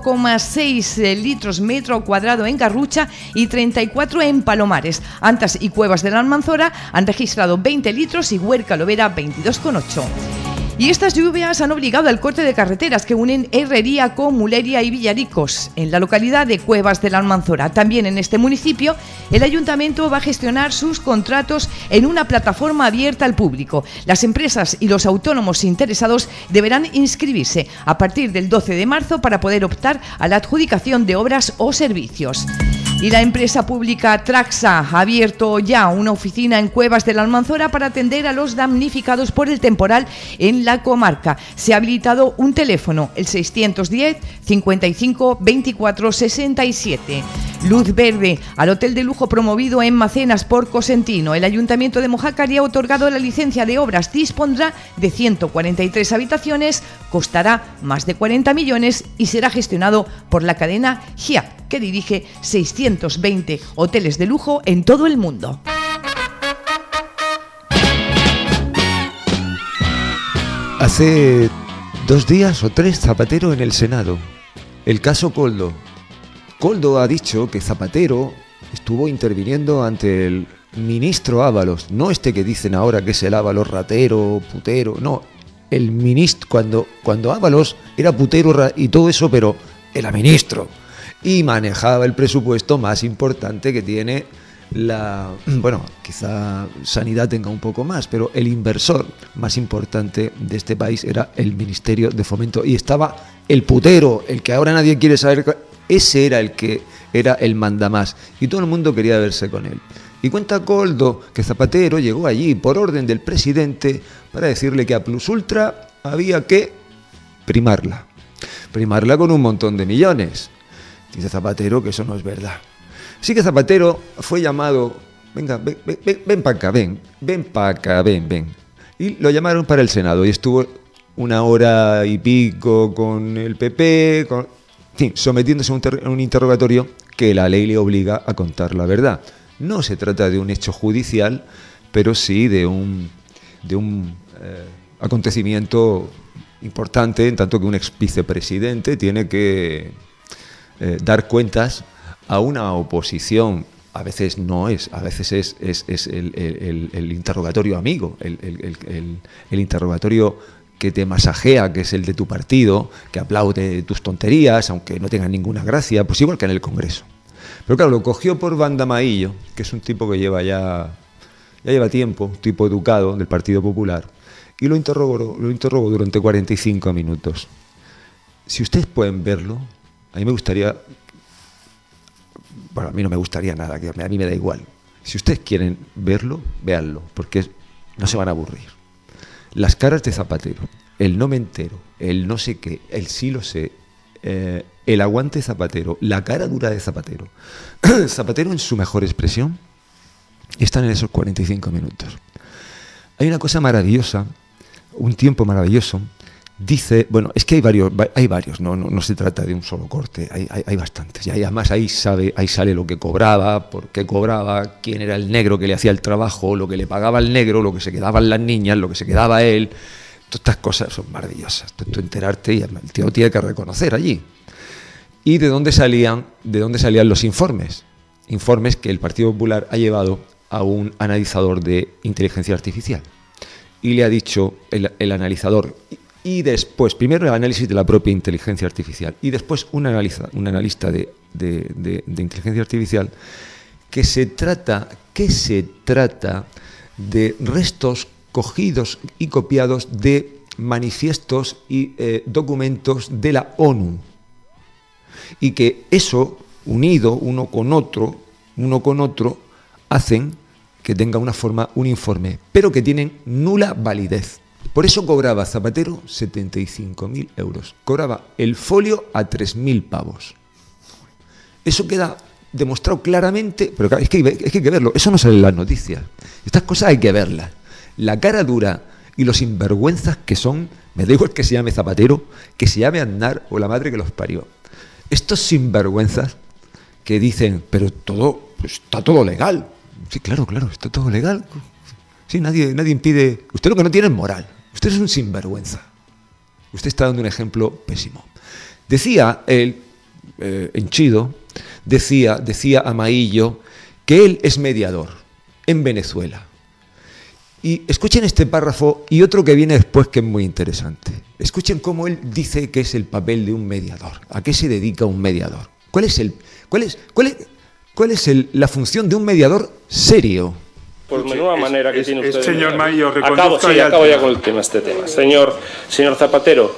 5,6 litros metro cuadrado en Garrucha y 34 en Palomares. Antas y Cuevas de la Almanzora han registrado 20 litros y Huerca-Lovera 22,8. Y estas lluvias han obligado al corte de carreteras que unen Herrería con Muleria y Villaricos, en la localidad de Cuevas de la Almanzora. También en este municipio, el ayuntamiento va a gestionar sus contratos en una plataforma abierta al público. Las empresas y los autónomos interesados deberán inscribirse a partir del 12 de marzo para poder optar a la adjudicación de obras o servicios. Y la empresa pública Traxa ha abierto ya una oficina en Cuevas de la Almanzora para atender a los damnificados por el temporal en la comarca. Se ha habilitado un teléfono, el 610 55 24 67. Luz verde al hotel de lujo promovido en Macenas por Cosentino. El Ayuntamiento de Mojácar ha otorgado la licencia de obras. Dispondrá de 143 habitaciones, costará más de 40 millones y será gestionado por la cadena Hyatt, que dirige 620 hoteles de lujo en todo el mundo. Hace 2 días o 3, Zapatero en el Senado. El caso Koldo. Koldo ha dicho que Zapatero estuvo interviniendo ante el ministro Ábalos, no este que dicen ahora que es el Ábalos ratero, putero, no, el ministro, cuando Ábalos era putero y todo eso, pero era ministro y manejaba el presupuesto más importante que tiene bueno, quizá Sanidad tenga un poco más, pero el inversor más importante de este país era el Ministerio de Fomento, y estaba el putero, el que ahora nadie quiere saber, ese era el que era el mandamás, y todo el mundo quería verse con él. Y cuenta Koldo que Zapatero llegó allí por orden del presidente para decirle que a Plus Ultra había que primarla con un montón de millones. Dice Zapatero que eso no es verdad. Así que Zapatero fue llamado, venga, ven para acá, ven. Y lo llamaron para el Senado y estuvo 1 hora y pico con el PP, en fin, sometiéndose a un interrogatorio que la ley le obliga a contar la verdad. No se trata de un hecho judicial, pero sí de un acontecimiento importante, en tanto que un ex vicepresidente tiene que dar cuentas a una oposición a veces no es, a veces es el interrogatorio amigo, el interrogatorio que te masajea, que es el de tu partido, que aplaude tus tonterías, aunque no tengan ninguna gracia, pues igual que en el Congreso. Pero claro, lo cogió por banda Maillo, que es un tipo que ya lleva tiempo, un tipo educado del Partido Popular, y lo interrogó durante 45 minutos. Si ustedes pueden verlo, a mí me gustaría... Bueno, a mí no me gustaría nada, a mí me da igual. Si ustedes quieren verlo, véanlo, porque no se van a aburrir. Las caras de Zapatero, el no me entero, el no sé qué, el sí lo sé, el aguante Zapatero, la cara dura de Zapatero. Zapatero en su mejor expresión están en esos 45 minutos. Hay una cosa maravillosa, un tiempo maravilloso. Dice, bueno, es que hay varios, no se trata de un solo corte, hay bastantes. Y además ahí sale lo que cobraba, por qué cobraba, quién era el negro que le hacía el trabajo, lo que le pagaba el negro, lo que se quedaban las niñas, lo que se quedaba él. Todas estas cosas son maravillosas. Tú enterarte y el tío tiene que reconocer allí. ¿Y de dónde salían los informes? Informes que el Partido Popular ha llevado a un analizador de inteligencia artificial. Y le ha dicho el analizador... Y después, primero el análisis de la propia inteligencia artificial y después un analista de inteligencia artificial que se trata de restos cogidos y copiados de manifiestos y documentos de la ONU. Y que eso, unido uno con otro, hacen que tenga una forma, un informe, pero que tienen nula validez. Por eso cobraba Zapatero 75.000 euros. Cobraba el folio a 3.000 pavos. Eso queda demostrado claramente, pero claro, es que hay que verlo. Eso no sale en las noticias. Estas cosas hay que verlas. La cara dura y los sinvergüenzas que son, me da igual que se llame Zapatero, que se llame Aznar o la madre que los parió. Estos sinvergüenzas que dicen, pero todo, pues, está todo legal. Sí, claro, está todo legal. Sí, nadie impide... Usted lo que no tiene es moral. Usted es un sinvergüenza. Usted está dando un ejemplo pésimo. Decía él, Enchido, decía a Maillo que él es mediador en Venezuela. Y escuchen este párrafo y otro que viene después que es muy interesante. Escuchen cómo él dice que es el papel de un mediador. ¿A qué se dedica un mediador? ¿Cuál es la función de un mediador serio? Pues menuda manera que tiene usted. Señor Maillo, acabo ya con el tema, este tema. Señor Zapatero,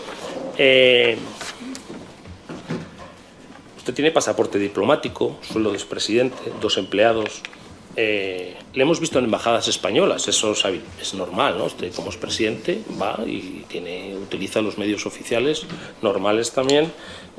usted tiene pasaporte diplomático, sueldo de expresidente, 2 empleados. Le hemos visto en embajadas españolas, eso es normal, ¿no? Usted como expresidente va y utiliza los medios oficiales normales también.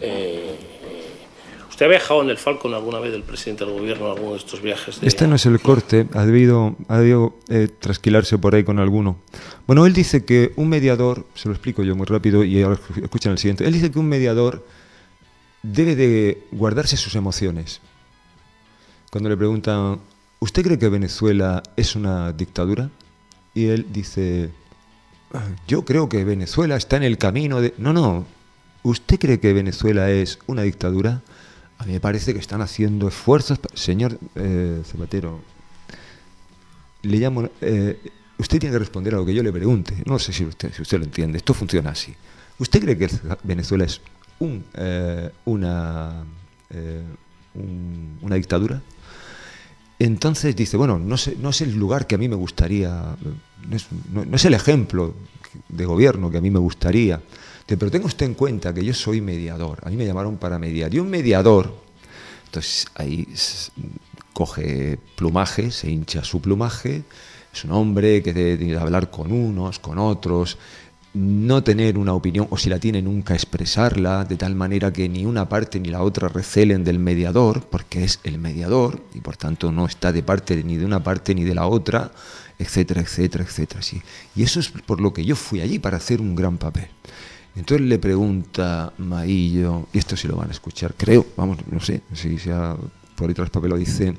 ¿Usted ha viajado en el Falcon alguna vez, el presidente del gobierno, en alguno de estos viajes? Este no es el corte, ha debido trasquilarse por ahí con alguno. Bueno, él dice que un mediador, se lo explico yo muy rápido y ahora escuchen el siguiente, él dice que un mediador debe de guardarse sus emociones. Cuando le preguntan, ¿usted cree que Venezuela es una dictadura? Y él dice, yo creo que Venezuela está en el camino de... No, ¿usted cree que Venezuela es una dictadura? A mí me parece que están haciendo esfuerzos... Señor Zapatero, le llamo... usted tiene que responder a lo que yo le pregunte. No sé si usted lo entiende. Esto funciona así. ¿Usted cree que Venezuela es una dictadura? Entonces dice, bueno, no es el lugar que a mí me gustaría... No es el ejemplo de gobierno que a mí me gustaría... Pero tenga usted en cuenta que yo soy mediador. A mí me llamaron para mediar. Y un mediador, entonces ahí coge plumaje, se hincha su plumaje. Es un hombre que debe hablar con unos, con otros, no tener una opinión, o si la tiene, nunca expresarla, de tal manera que ni una parte ni la otra recelen del mediador, porque es el mediador, y por tanto no está de parte ni de una parte ni de la otra, etcétera, etcétera, etcétera. Sí. Y eso es por lo que yo fui allí, para hacer un gran papel. Entonces le pregunta Maillo, y esto sí lo van a escuchar, creo, vamos, no sé, si sea por ahí tras papel, lo dice,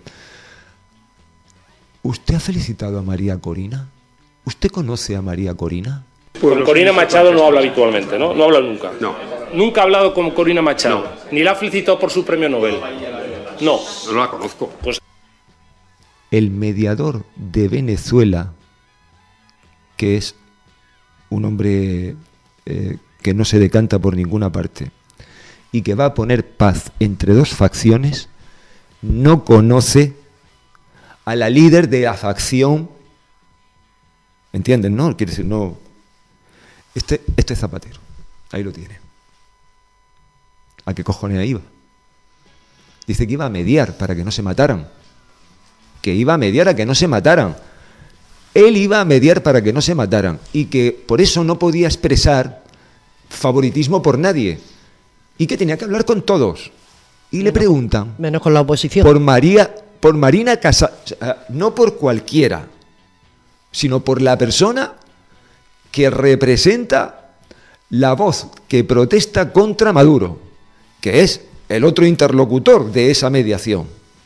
¿usted ha felicitado a María Corina? ¿Usted conoce a María Corina? Con Corina Machado no habla habitualmente, ¿no? No habla nunca. No. Nunca ha hablado con Corina Machado. No. Ni la ha felicitado por su premio Nobel. No. No la conozco. Pues el mediador de Venezuela, que es un hombre que no se decanta por ninguna parte y que va a poner paz entre dos facciones, no conoce a la líder de la facción. ¿Entienden? ¿No? Quiere decir, no. Este es Zapatero. Ahí lo tiene. ¿A qué cojones iba? Dice que iba a mediar para que no se mataran. Que iba a mediar a que no se mataran. Él iba a mediar para que no se mataran. Y que por eso no podía expresar favoritismo por nadie. Y que tenía que hablar con todos. Y le preguntan. Menos con la oposición. Por Marina Casado. No por cualquiera, sino por la persona que representa la voz que protesta contra Maduro, que es el otro interlocutor de esa mediación.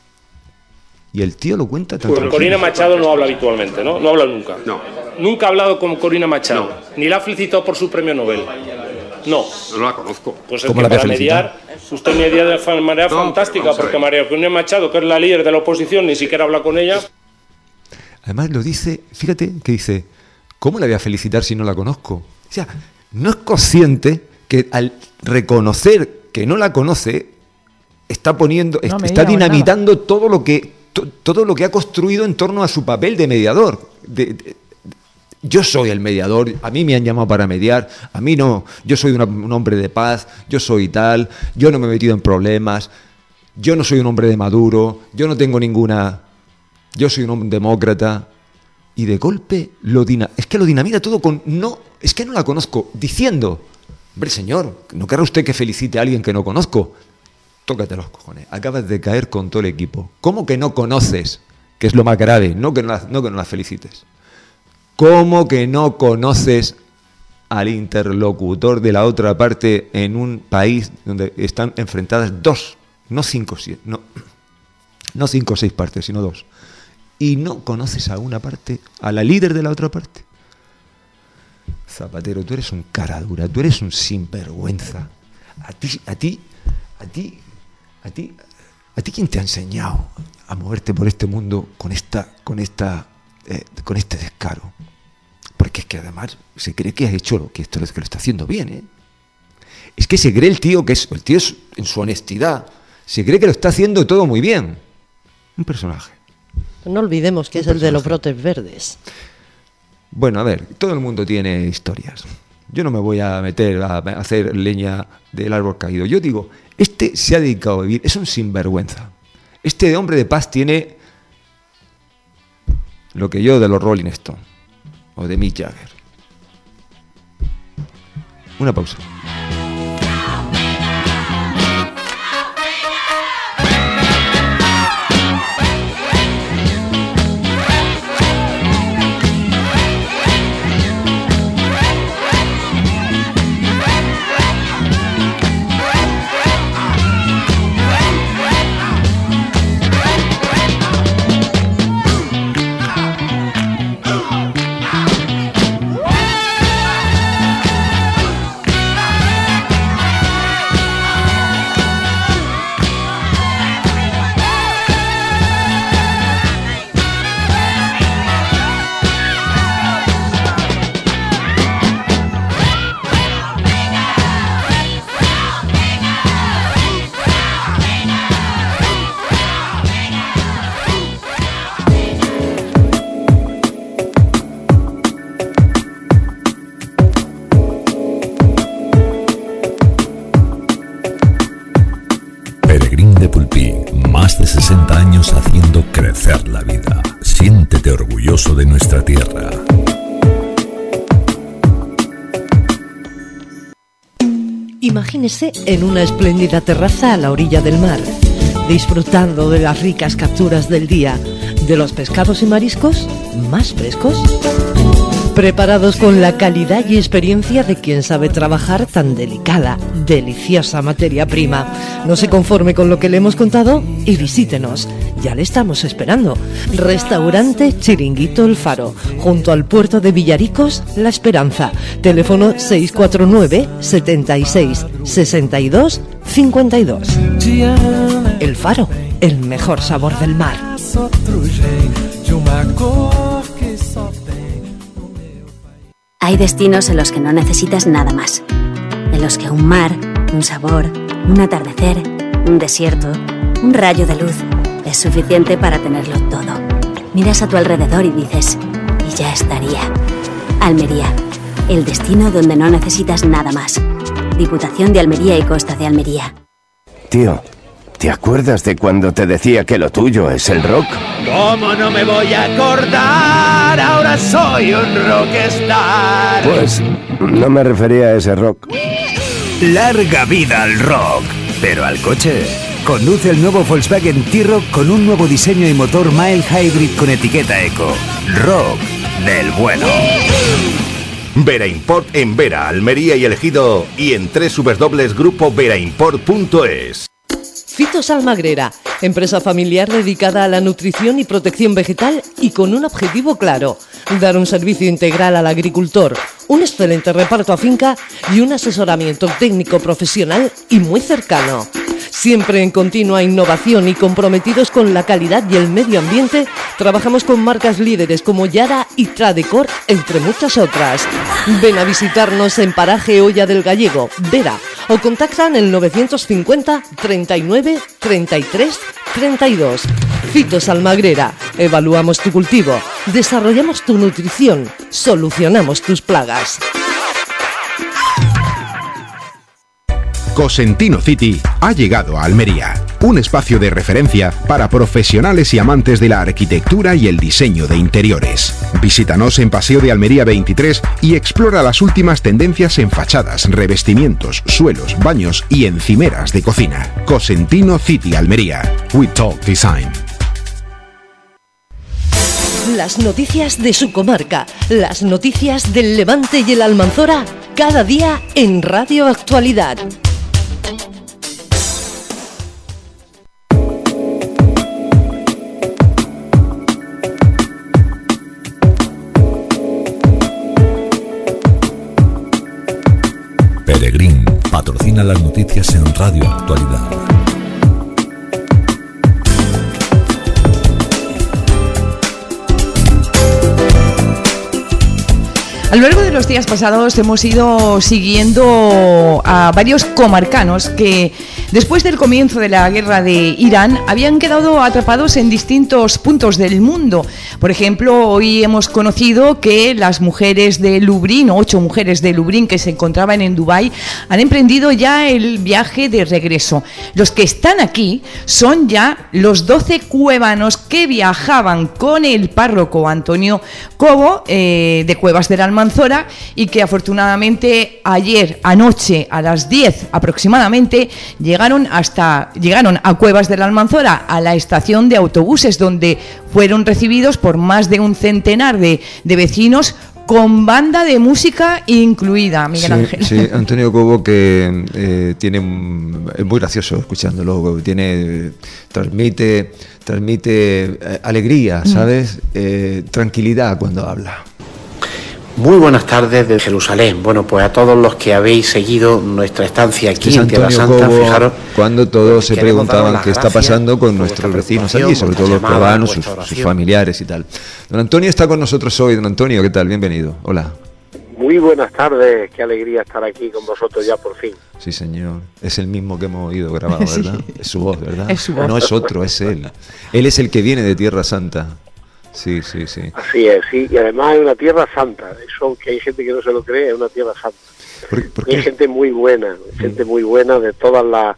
Y el tío lo cuenta tan tranquilo. Corina Machado no habla habitualmente, ¿no? No habla nunca. No. Nunca ha hablado con Corina Machado. No. Ni la ha felicitado por su premio Nobel. No. No la conozco. Pues es que para mediar, usted media de manera fantástica, porque María Corina Machado, que es la líder de la oposición, ni siquiera habla con ella. Además lo dice, fíjate que dice, ¿cómo la voy a felicitar si no la conozco? O sea, no es consciente que al reconocer que no la conoce, está dinamitando todo lo que ha construido en torno a su papel de mediador. Yo soy el mediador, a mí me han llamado para mediar, a mí no, yo soy un hombre de paz, yo soy tal, yo no me he metido en problemas, yo no soy un hombre de Maduro, yo no tengo ninguna, yo soy un demócrata, y de golpe lo dinamita todo con, no, es que no la conozco, diciendo, hombre señor, ¿no querrá usted que felicite a alguien que no conozco? Tócate los cojones, acabas de caer con todo el equipo. ¿Cómo que no conoces? Que es lo más grave, no que no la felicites. ¿Cómo que no conoces al interlocutor de la otra parte en un país donde están enfrentadas dos, no 5 o 6 partes, sino 2? Y no conoces a una parte, a la líder de la otra parte. Zapatero, tú eres un cara dura, tú eres un sinvergüenza. A ti, ¿quién te ha enseñado a moverte por este mundo con este descaro? Porque es que además se cree que has hecho que lo está haciendo bien, ¿eh? Es que se cree el tío en su honestidad, se cree que lo está haciendo todo muy bien. Un personaje. No olvidemos que es el de los brotes verdes. Bueno, a ver, todo el mundo tiene historias. Yo no me voy a meter a hacer leña del árbol caído. Yo digo, este se ha dedicado a vivir, es un sinvergüenza. Este hombre de paz tiene lo que yo de los Rolling Stones o de Mick Jagger. Una pausa. Más de 60 años haciendo crecer la vida. Siéntete orgulloso de nuestra tierra. Imagínese en una espléndida terraza a la orilla del mar, disfrutando de las ricas capturas del día, de los pescados y mariscos más frescos, preparados con la calidad y experiencia de quien sabe trabajar tan delicada, deliciosa materia prima. No se conforme con lo que le hemos contado y visítenos. Ya le estamos esperando. Restaurante Chiringuito El Faro, junto al puerto de Villaricos, La Esperanza. Teléfono 649 76 62 52. El Faro, el mejor sabor del mar. Hay destinos en los que no necesitas nada más. En los que un mar, un sabor, un atardecer, un desierto, un rayo de luz es suficiente para tenerlo todo. Miras a tu alrededor y dices, y ya estaría. Almería, el destino donde no necesitas nada más. Diputación de Almería y Costa de Almería. Tío, ¿te acuerdas de cuando te decía que lo tuyo es el rock? ¿Cómo no me voy a acordar? Ahora soy un rockstar. Pues no me refería a ese rock. Larga vida al rock, pero al coche. Conduce el nuevo Volkswagen T-Roc con un nuevo diseño y motor mild hybrid con etiqueta eco. Rock del bueno. Vera Import en Vera, Almería y El Ejido y en www.grupoveraImport.es. Fitos Almagrera, empresa familiar dedicada a la nutrición y protección vegetal y con un objetivo claro: dar un servicio integral al agricultor, un excelente reparto a finca y un asesoramiento técnico profesional y muy cercano. Siempre en continua innovación y comprometidos con la calidad y el medio ambiente, trabajamos con marcas líderes como Yara y Tradecor, entre muchas otras. Ven a visitarnos en Paraje Olla del Gallego, Vera, o contactan el 950 39 33 32. Fitos Almagrera, evaluamos tu cultivo, desarrollamos tu nutrición, solucionamos tus plagas. Cosentino City ha llegado a Almería, un espacio de referencia para profesionales y amantes de la arquitectura y el diseño de interiores. Visítanos en Paseo de Almería 23 y explora las últimas tendencias en fachadas, revestimientos, suelos, baños y encimeras de cocina. Cosentino City Almería. We Talk Design. Las noticias de su comarca, las noticias del Levante y el Almanzora, cada día en Radio Actualidad. Peregrín patrocina las noticias en Radio Actualidad. A lo largo de los días pasados hemos ido siguiendo a varios comarcanos que, después del comienzo de la guerra de Irán, habían quedado atrapados en distintos puntos del mundo. Por ejemplo, hoy hemos conocido que las mujeres de Lublin, 8 mujeres de Lublin que se encontraban en Dubái, han emprendido ya el viaje de regreso. Los que están aquí son ya los 12 cuevanos que viajaban con el párroco Antonio Cobo, de Cuevas del Almanzora, y que afortunadamente ayer anoche a las 10 aproximadamente llegaron a Cuevas del Almanzora, a la estación de autobuses, donde fueron recibidos por más de un centenar de vecinos, con banda de música incluida, Miguel Ángel. Sí, Antonio Cobo, que es muy gracioso escuchándolo, transmite alegría, ¿sabes? Tranquilidad cuando habla. Muy buenas tardes desde Jerusalén. Bueno, pues a todos los que habéis seguido nuestra estancia aquí en Tierra Santa, Cobo, fijaros, cuando todos se preguntaban qué está pasando con nuestros vecinos allí, sobre todo los cuevanos, sus familiares y tal. Don Antonio está con nosotros hoy. Don Antonio, ¿qué tal? Bienvenido. Hola. Muy buenas tardes, qué alegría estar aquí con vosotros ya por fin. Sí, señor. Es el mismo que hemos oído grabado, ¿verdad? Sí. Es su voz, ¿verdad? Es su voz. No es otro, es él. Él es el que viene de Tierra Santa. Sí, sí, sí. Así es, sí, y además es una tierra santa, eso que hay gente que no se lo cree, es una tierra santa. ¿Por qué? Hay gente muy buena de todas las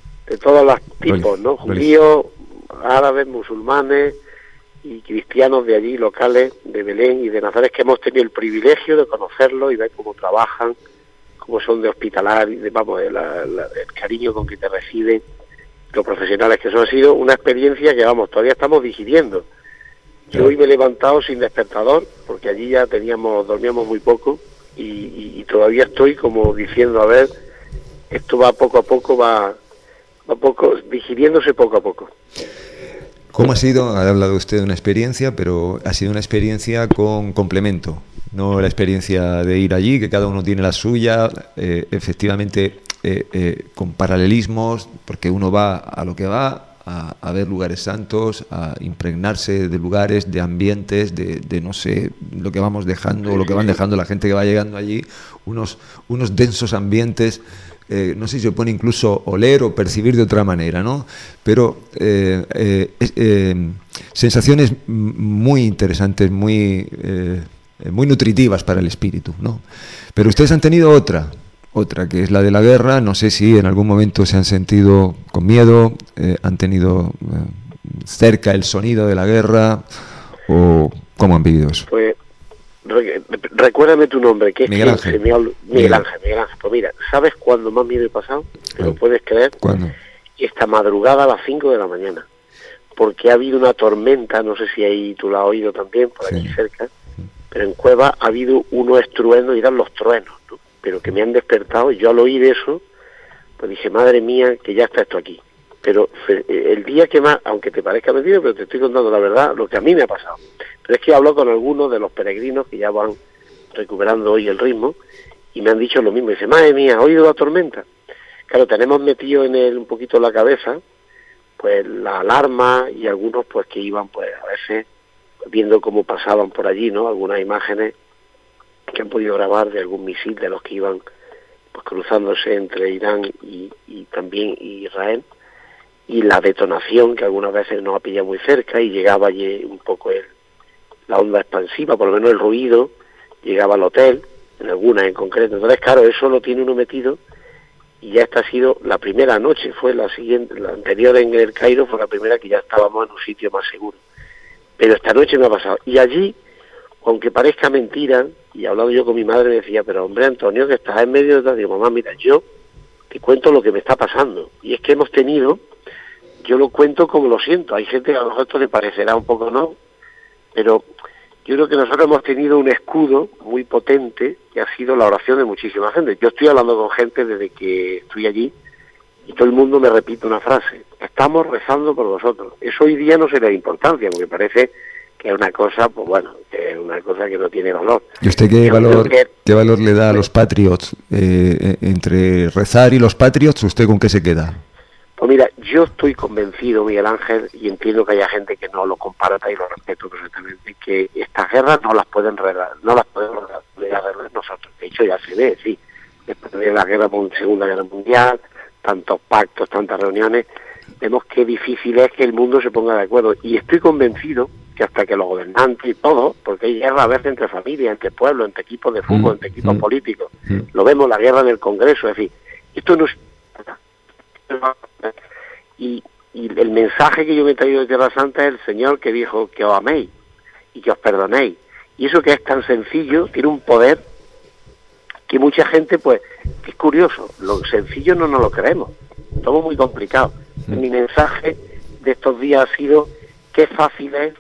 tipos, ¿no? Judíos, árabes, musulmanes y cristianos de allí, locales, de Belén y de Nazaret, que hemos tenido el privilegio de conocerlos y ver cómo trabajan, cómo son de hospitalar, el cariño con que te reciben, los profesionales que son. Ha sido una experiencia que, todavía estamos digiriendo. Yo hoy me he levantado sin despertador, porque allí ya dormíamos muy poco, y todavía estoy como diciendo, a ver, esto va poco a poco, digiriéndose poco a poco. ¿Cómo ha sido? Ha hablado usted de una experiencia, pero ha sido una experiencia con complemento, no la experiencia de ir allí, que cada uno tiene la suya, efectivamente con paralelismos, porque uno va a lo que va, a ver lugares santos, a impregnarse de lugares, de ambientes, de no sé, lo que vamos dejando, o lo que van dejando la gente que va llegando allí, unos densos ambientes. No sé si se puede incluso oler o percibir de otra manera, ¿no? Pero sensaciones muy interesantes, muy nutritivas para el espíritu, ¿no? Pero ustedes han tenido otra, que es la de la guerra. No sé si en algún momento se han sentido con miedo, han tenido cerca el sonido de la guerra, o cómo han vivido eso. Pues recuérdame tu nombre, que es Miguel Ángel. Miguel Ángel. Pues mira, ¿sabes cuándo más miedo he pasado? ¿Te lo puedes creer? ¿Cuándo? Esta madrugada a las 5 de la mañana, porque ha habido una tormenta, no sé si ahí tú la has oído también, por aquí cerca, pero en Cueva ha habido unos estruendos, y eran los truenos, ¿no? Pero que me han despertado, y yo al oír eso, pues dije, madre mía, que ya está esto aquí. Pero el día que más, aunque te parezca mentira, pero te estoy contando la verdad, lo que a mí me ha pasado. Pero es que hablo con algunos de los peregrinos que ya van recuperando hoy el ritmo, y me han dicho lo mismo. Dice, madre mía, ¿has oído la tormenta? Claro, tenemos metido en un poquito la cabeza, pues la alarma, y algunos pues que iban pues a veces viendo cómo pasaban por allí, ¿no? Algunas imágenes que han podido grabar de algún misil de los que iban pues cruzándose entre Irán y también Israel, y la detonación que algunas veces nos ha pillado muy cerca, y llegaba allí un poco la onda expansiva, por lo menos el ruido llegaba al hotel, en algunas en concreto. Entonces, claro, eso lo tiene uno metido, y ya esta ha sido la primera noche, fue la siguiente, la anterior en el Cairo fue la primera que ya estábamos en un sitio más seguro. Pero esta noche me ha pasado. Y allí, aunque parezca mentira, y hablando yo con mi madre, me decía, pero hombre, Antonio, que estás en medio de todo. Digo, mamá, mira, yo te cuento lo que me está pasando. Y es que hemos tenido, yo lo cuento como lo siento. Hay gente que a lo mejor esto le parecerá un poco no, pero yo creo que nosotros hemos tenido un escudo muy potente, que ha sido la oración de muchísima gente. Yo estoy hablando con gente desde que estoy allí, y todo el mundo me repite una frase: estamos rezando por vosotros. Eso hoy día no se le da importancia, porque parece que es una cosa, pues bueno, que es una cosa que no tiene valor. ¿Y usted qué valor le da a los Patriots? Entre rezar y los Patriots, ¿usted con qué se queda? Pues mira, yo estoy convencido, Miguel Ángel, y entiendo que haya gente que no lo comparta, y lo respeto perfectamente, que estas guerras no las podemos arreglar nosotros. De hecho, ya se ve, sí, después de la Segunda Guerra Mundial, tantos pactos, tantas reuniones, vemos qué difícil es que el mundo se ponga de acuerdo. Y estoy convencido que hasta que los gobernantes y todos, porque hay guerra a veces entre familias, entre pueblos, entre equipos de fútbol, entre equipos políticos, lo vemos, la guerra en el Congreso, es decir, esto no es... Y el mensaje que yo me he traído de Tierra Santa es el Señor que dijo que os améis y que os perdonéis. Y eso que es tan sencillo, tiene un poder que mucha gente, pues, es curioso, lo sencillo no nos lo creemos, todo muy complicado. Mi mensaje de estos días ha sido qué fácil es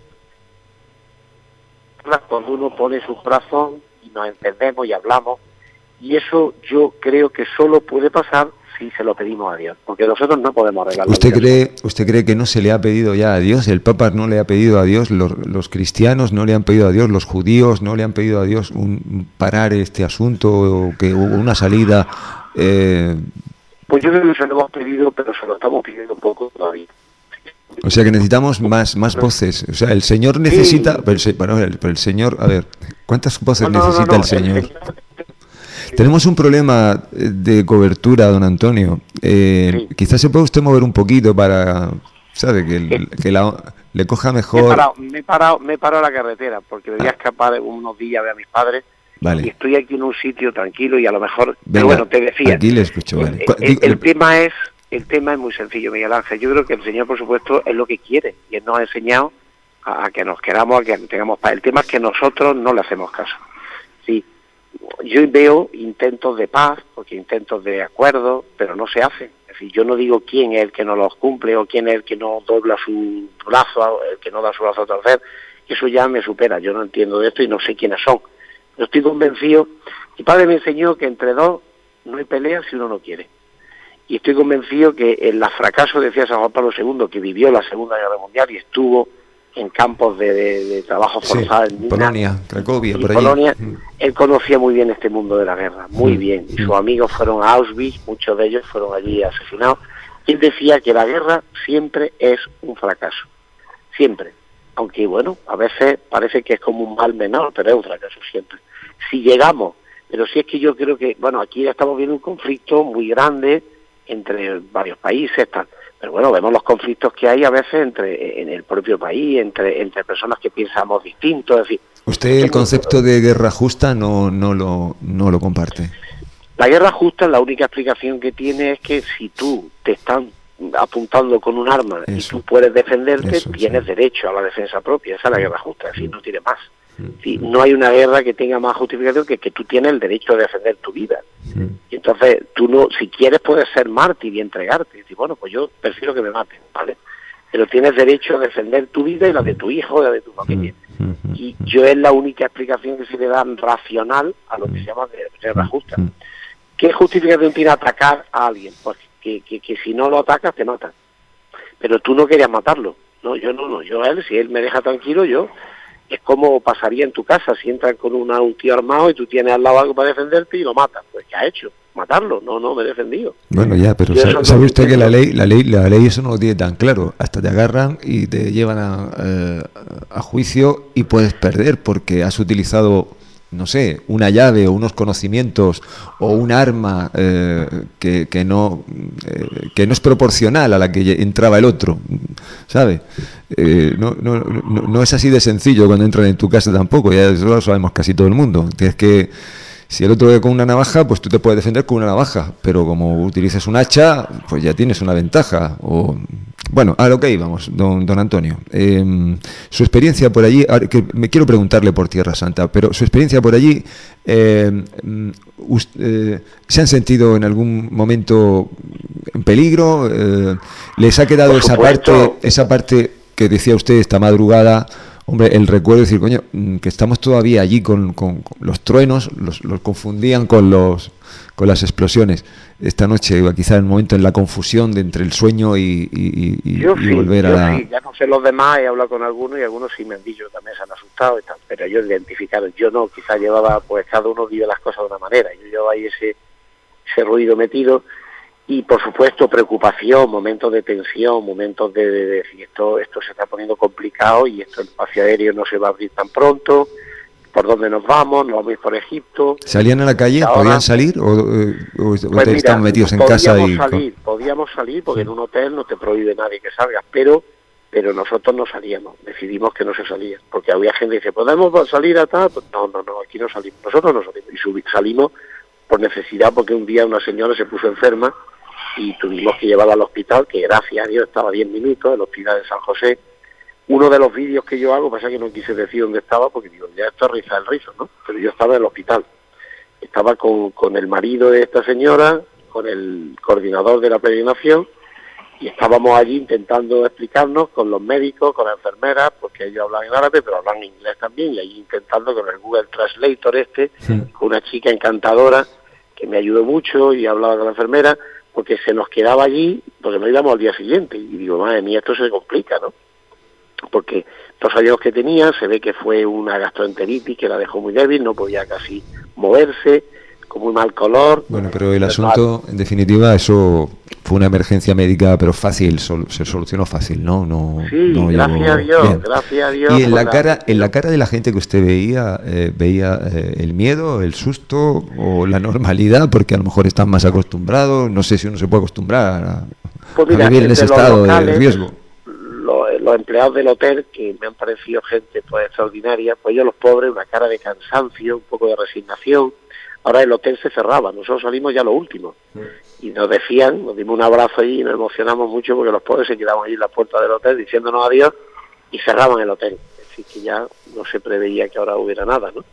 cuando uno pone su corazón y nos entendemos y hablamos, y eso yo creo que solo puede pasar si se lo pedimos a Dios, porque nosotros no podemos arreglarlo. ¿Usted cree que no se le ha pedido ya a Dios? El Papa no le ha pedido a Dios, los cristianos no le han pedido a Dios, los judíos no le han pedido a Dios parar este asunto, o que hubo una salida. Pues yo creo que se lo hemos pedido, pero se lo estamos pidiendo un poco todavía. O sea que necesitamos más voces. O sea, el Señor necesita... Sí. Pero el Señor... A ver, ¿cuántas voces necesita el Señor? Tenemos un problema de cobertura, don Antonio. Sí. Quizás se puede usted mover un poquito para... ¿Sabe? Que le coja mejor... Me he parado a la carretera porque me voy a escapar unos días a ver a mis padres. Vale. Y estoy aquí en un sitio tranquilo y a lo mejor... Venga, pero bueno, te decía... Aquí le escucho, vale. El tema es muy sencillo, Miguel Ángel. Yo creo que el Señor, por supuesto, es lo que quiere, y Él nos ha enseñado a que nos queramos, a que tengamos paz. El tema es que nosotros no le hacemos caso. Sí, yo veo intentos de paz, porque intentos de acuerdo, pero no se hacen. Es decir, yo no digo quién es el que no los cumple, o quién es el que no dobla su brazo, el que no da su brazo a torcer. Eso ya me supera. Yo no entiendo de esto y no sé quiénes son. Yo estoy convencido. Mi padre me enseñó que entre dos no hay pelea si uno no quiere. Y estoy convencido que el fracaso, decía San Juan Pablo II, que vivió la Segunda Guerra Mundial y estuvo en campos de trabajo forzado en Polonia, Cracovia, por allí. Polonia, él conocía muy bien este mundo de la guerra, muy bien. Y sus amigos fueron a Auschwitz, muchos de ellos fueron allí asesinados. él decía que la guerra siempre es un fracaso, siempre. Aunque bueno, a veces parece que es como un mal menor, pero es un fracaso siempre. Si llegamos, pero sí es que yo creo que, bueno, aquí ya estamos viendo un conflicto muy grande entre varios países, tal. Pero bueno, vemos los conflictos que hay a veces en el propio país, entre personas que pensamos distintos, es decir. ¿Usted el concepto de guerra justa no lo comparte? La guerra justa, la única explicación que tiene es que si tú te están apuntando con un arma y tú puedes defenderte, tienes derecho a la defensa propia. Esa es la guerra justa, es decir, no tiene más. Sí, no hay una guerra que tenga más justificación que tú tienes el derecho de defender tu vida. Y entonces tú no, si quieres puedes ser mártir y entregarte y decir, bueno, pues yo prefiero que me maten, ¿vale? Pero tienes derecho a defender tu vida y la de tu hijo y la de tu familia. Y yo es la única explicación que se le da racional a lo que se llama guerra justa. ¿Qué justificación tiene atacar a alguien? Pues que si no lo atacas te matan. Pero tú no querías matarlo. No, yo no, yo a él, si él me deja tranquilo, yo... Es como pasaría en tu casa, si entran con un tío armado y tú tienes al lado algo para defenderte y lo matas. Pues ¿qué ha hecho? Matarlo. No, me he defendido. Bueno, ya, pero ¿sabe usted que la ley eso no lo tiene tan claro? Hasta te agarran y te llevan a juicio y puedes perder porque has utilizado, no sé, una llave o unos conocimientos o un arma que no es proporcional a la que entraba el otro, ¿sabe? No es así de sencillo cuando entran en tu casa tampoco, ya eso lo sabemos casi todo el mundo. Es que si el otro ve con una navaja, pues tú te puedes defender con una navaja, pero como utilices un hacha, pues ya tienes una ventaja. Bueno, a lo que íbamos, don Antonio. Su experiencia por allí, que me quiero preguntarle por Tierra Santa, pero su experiencia por allí, ¿se han sentido en algún momento en peligro? ¿Les ha quedado esa parte que decía usted esta madrugada? Hombre, el recuerdo de decir, coño, que estamos todavía allí con los truenos, los confundían con las explosiones. Esta noche, quizá en el momento en la confusión de entre el sueño y volver a la... Sí, ya no sé los demás, he hablado con algunos y algunos sí me han dicho, también se han asustado y tal, pero ellos identificaron, yo no, quizá llevaba, pues cada uno vive las cosas de una manera, yo llevaba ahí ese ruido metido. Y por supuesto preocupación, momentos de tensión, momentos de decir esto se está poniendo complicado y esto el espacio aéreo no se va a abrir tan pronto, ¿por dónde nos vamos? ¿Nos vamos a ir por Egipto? ¿Salían a la calle? Ahora, ¿podían salir? ¿O pues estaban metidos en casa? Podíamos salir porque en un hotel no te prohíbe nadie que salgas, pero nosotros no salíamos, decidimos que no se salía, porque había gente que dice, ¿podemos salir a tal? Pues no, aquí no salimos, nosotros no salimos, y salimos por necesidad porque un día una señora se puso enferma y tuvimos que llevarla al hospital, que gracias a Dios estaba 10 minutos, el hospital de San José. Uno de los vídeos que yo hago, pasa que no quise decir dónde estaba, porque digo, ya esto es rizar el rizo, ¿no? Pero yo estaba en el hospital. Estaba con el marido de esta señora, con el coordinador de la peregrinación, y estábamos allí intentando explicarnos con los médicos, con las enfermeras, porque ellos hablan en árabe, pero hablan inglés también, y allí intentando con el Google Translator con una chica encantadora, que me ayudó mucho, y hablaba con la enfermera, porque se nos quedaba allí, porque no íbamos al día siguiente, y digo, madre mía, esto se complica, ¿no? Porque los hallazgos que tenía, se ve que fue una gastroenteritis que la dejó muy débil, no podía casi moverse, con muy mal color. Bueno, pero el asunto, en definitiva, eso fue una emergencia médica, pero fácil, se solucionó fácil, ¿no? Sí, gracias a Dios. Y en la cara de la gente que usted veía el miedo, el susto o la normalidad, porque a lo mejor están más acostumbrados, no sé si uno se puede acostumbrar a vivir en ese estado de riesgo. Los empleados del hotel, que me han parecido gente pues extraordinaria, pues ellos los pobres, una cara de cansancio, un poco de resignación. Ahora el hotel se cerraba, nosotros salimos ya lo último. Y nos decían, nos dimos un abrazo allí y nos emocionamos mucho porque los pobres se quedaban allí en la puerta del hotel diciéndonos adiós y cerraban el hotel. Es decir, que ya no se preveía que ahora hubiera nada, ¿no?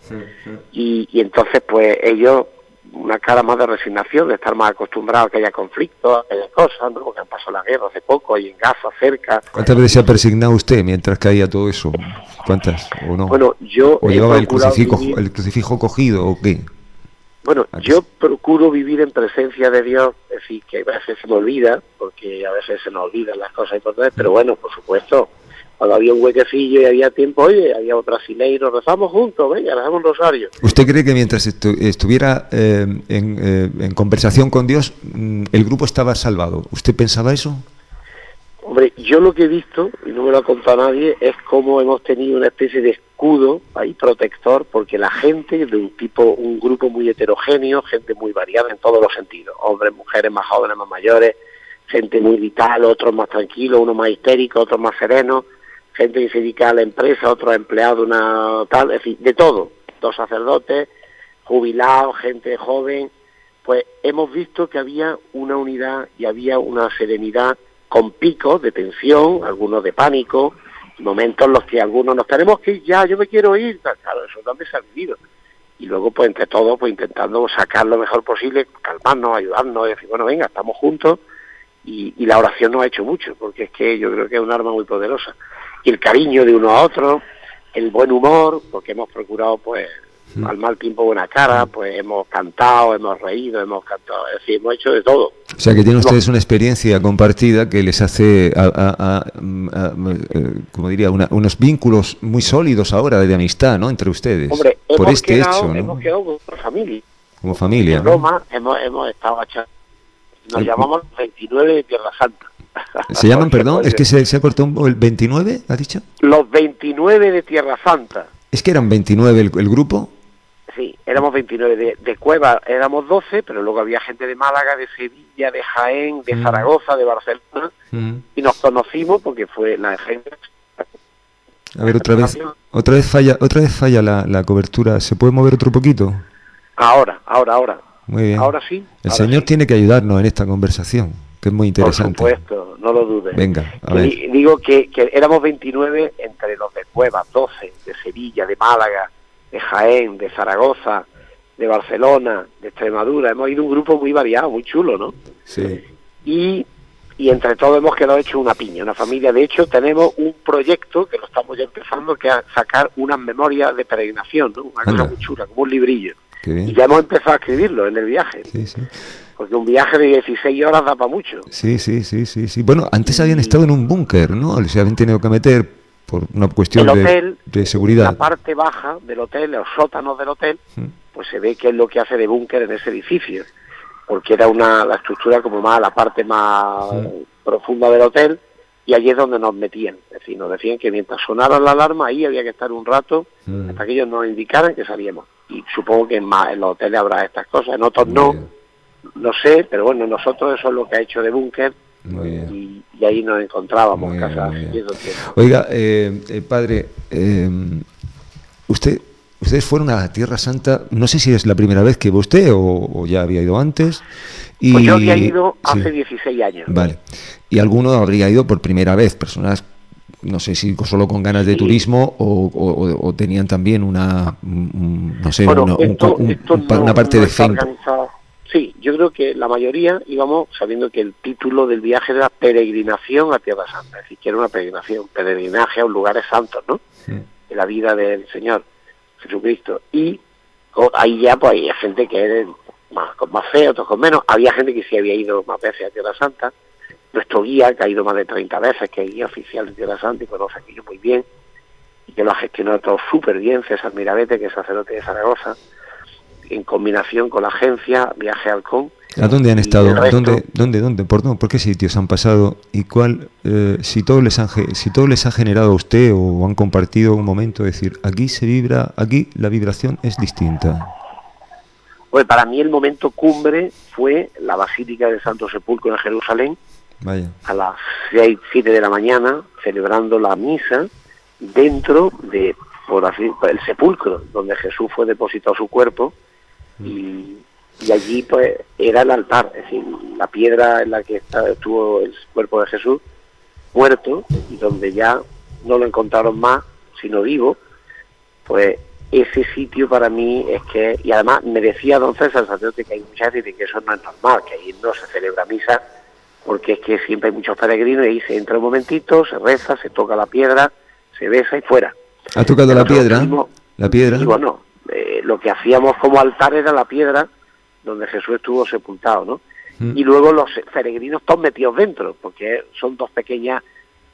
Y entonces pues ellos, una cara más de resignación, de estar más acostumbrados a que haya conflictos, a que haya cosas, ¿no? Porque han pasado la guerra hace poco, ahí en Gaza, cerca. ¿Cuántas veces se ha persignado usted mientras caía todo eso? ¿Cuántas? ¿O no? Bueno, yo... ¿O llevaba el crucifijo cogido o qué? Bueno, yo procuro vivir en presencia de Dios, es decir, que a veces se me olvida, porque a veces se nos olvidan las cosas importantes, pero bueno, por supuesto, cuando había un huequecillo y había tiempo, oye, había un brasileiro, rezamos juntos, venga, rezamos un rosario. ¿Usted cree que mientras estuviera en conversación con Dios, el grupo estaba salvado? ¿Usted pensaba eso? Hombre, yo lo que he visto, y no me lo ha contado nadie, es cómo hemos tenido una especie de escudo ahí protector, porque la gente de un grupo muy heterogéneo, gente muy variada en todos los sentidos, hombres, mujeres, más jóvenes, más mayores, gente muy vital, otros más tranquilos, unos más histéricos, otros más serenos, gente que se dedica a la empresa, otros empleados, una tal, en fin, de todo, 2 sacerdotes, jubilados, gente joven, pues hemos visto que había una unidad y había una serenidad con picos de tensión, algunos de pánico, momentos en los que algunos nos tenemos que ir ya, yo me quiero ir, claro, eso también se ha vivido. Y luego, pues entre todos, pues intentando sacar lo mejor posible, calmarnos, ayudarnos, y decir, bueno, venga, estamos juntos, y la oración nos ha hecho mucho, porque es que yo creo que es un arma muy poderosa. Y el cariño de uno a otro, el buen humor, porque hemos procurado, pues, al mal tiempo buena cara, pues hemos cantado, hemos reído, hemos cantado, es decir, hemos hecho de todo. O sea que tienen ustedes una experiencia compartida que les hace, como diría, unos vínculos muy sólidos ahora de amistad, ¿no?, entre ustedes. Hombre, por este quedado, hecho, ¿no? Hemos quedado como familia. Como familia. En Roma hemos estado nos llamamos 29 de Tierra Santa. ¿Se llaman, perdón? Es que se ha cortado el 29, ¿ha dicho? Los 29 de Tierra Santa. ¿Es que eran 29 el grupo? Sí, éramos 29. De Cueva éramos 12, pero luego había gente de Málaga, de Sevilla, de Jaén, de Zaragoza, de Barcelona, y nos conocimos porque fue la gente... A ver, otra vez falla la cobertura. ¿Se puede mover otro poquito? Ahora. Muy bien. Ahora sí. El Señor tiene que ayudarnos en esta conversación, que es muy interesante. Por supuesto, no lo dudes. Venga, a ver. Digo que éramos 29 entre los de Cueva, 12, de Sevilla, de Málaga, de Jaén, de Zaragoza, de Barcelona, de Extremadura. Hemos ido un grupo muy variado, muy chulo, ¿no? Sí. Y entre todos hemos quedado hecho una piña, una familia. De hecho, tenemos un proyecto que lo estamos ya empezando, que es sacar unas memorias de peregrinación, ¿no? Una cosa muy chula, como un librillo. Y ya hemos empezado a escribirlo en el viaje. Sí, sí. Porque un viaje de 16 horas da para mucho. Sí. Bueno, antes habían estado en un búnker, ¿no? Se habían tenido que meter por una cuestión de seguridad. La parte baja del hotel, los sótanos del hotel, pues se ve que es lo que hace de búnker en ese edificio. Porque era la estructura como más, la parte más profunda del hotel, y allí es donde nos metían. Es decir, nos decían que mientras sonara la alarma, ahí había que estar un rato, hasta que ellos nos indicaran que salíamos. Y supongo que en los hoteles habrá estas cosas, en otros no sé, pero bueno, nosotros eso es lo que ha hecho de búnker, y ahí nos encontrábamos casi. Oiga, padre, ustedes fueron a la Tierra Santa, no sé si es la primera vez que va usted o ya había ido antes. Pues yo había ido hace 16 años. Vale, y alguno habría ido por primera vez, personas, no sé si solo con ganas de turismo o tenían también una parte de fe. Sí, yo creo que la mayoría íbamos sabiendo que el título del viaje era peregrinación a Tierra Santa, es decir, que era una peregrinación, peregrinaje a los lugares santos, ¿no? De la vida del Señor Jesucristo. Y ahí ya pues hay gente que es con más fe, otros con menos. Había gente que sí había ido más veces a Tierra Santa. Nuestro guía, que ha ido más de 30 veces, que es guía oficial de Tierra Santa y conoce aquello muy bien, y que lo ha gestionado todo súper bien, César Mirabete, que es sacerdote de Zaragoza, en combinación con la agencia Viaje Halcón. ¿A dónde han estado? ¿Dónde? ¿Por qué sitios han pasado? ¿Y cuál? Si todo les ha generado a usted o han compartido un momento, decir, aquí se vibra, aquí la vibración es distinta. Pues para mí el momento cumbre fue la Basílica del Santo Sepulcro en Jerusalén. Vaya. A las 6, 7 de la mañana, celebrando la misa dentro de, el sepulcro donde Jesús fue depositado su cuerpo. Y allí pues era el altar, es decir, la piedra en la que estuvo el cuerpo de Jesús muerto, y donde ya no lo encontraron más sino vivo. Pues ese sitio para mí es que, y además me decía don César, el sacerdote, que hay mucha gente que eso no es normal, que ahí no se celebra misa, porque es que siempre hay muchos peregrinos, y ahí se entra un momentito, se reza, se toca la piedra, se besa y fuera. ¿Ha tocado la piedra? ¿La piedra? Y bueno, lo que hacíamos como altar era la piedra donde Jesús estuvo sepultado, ¿no? Y luego los peregrinos todos metidos dentro, porque son dos pequeñas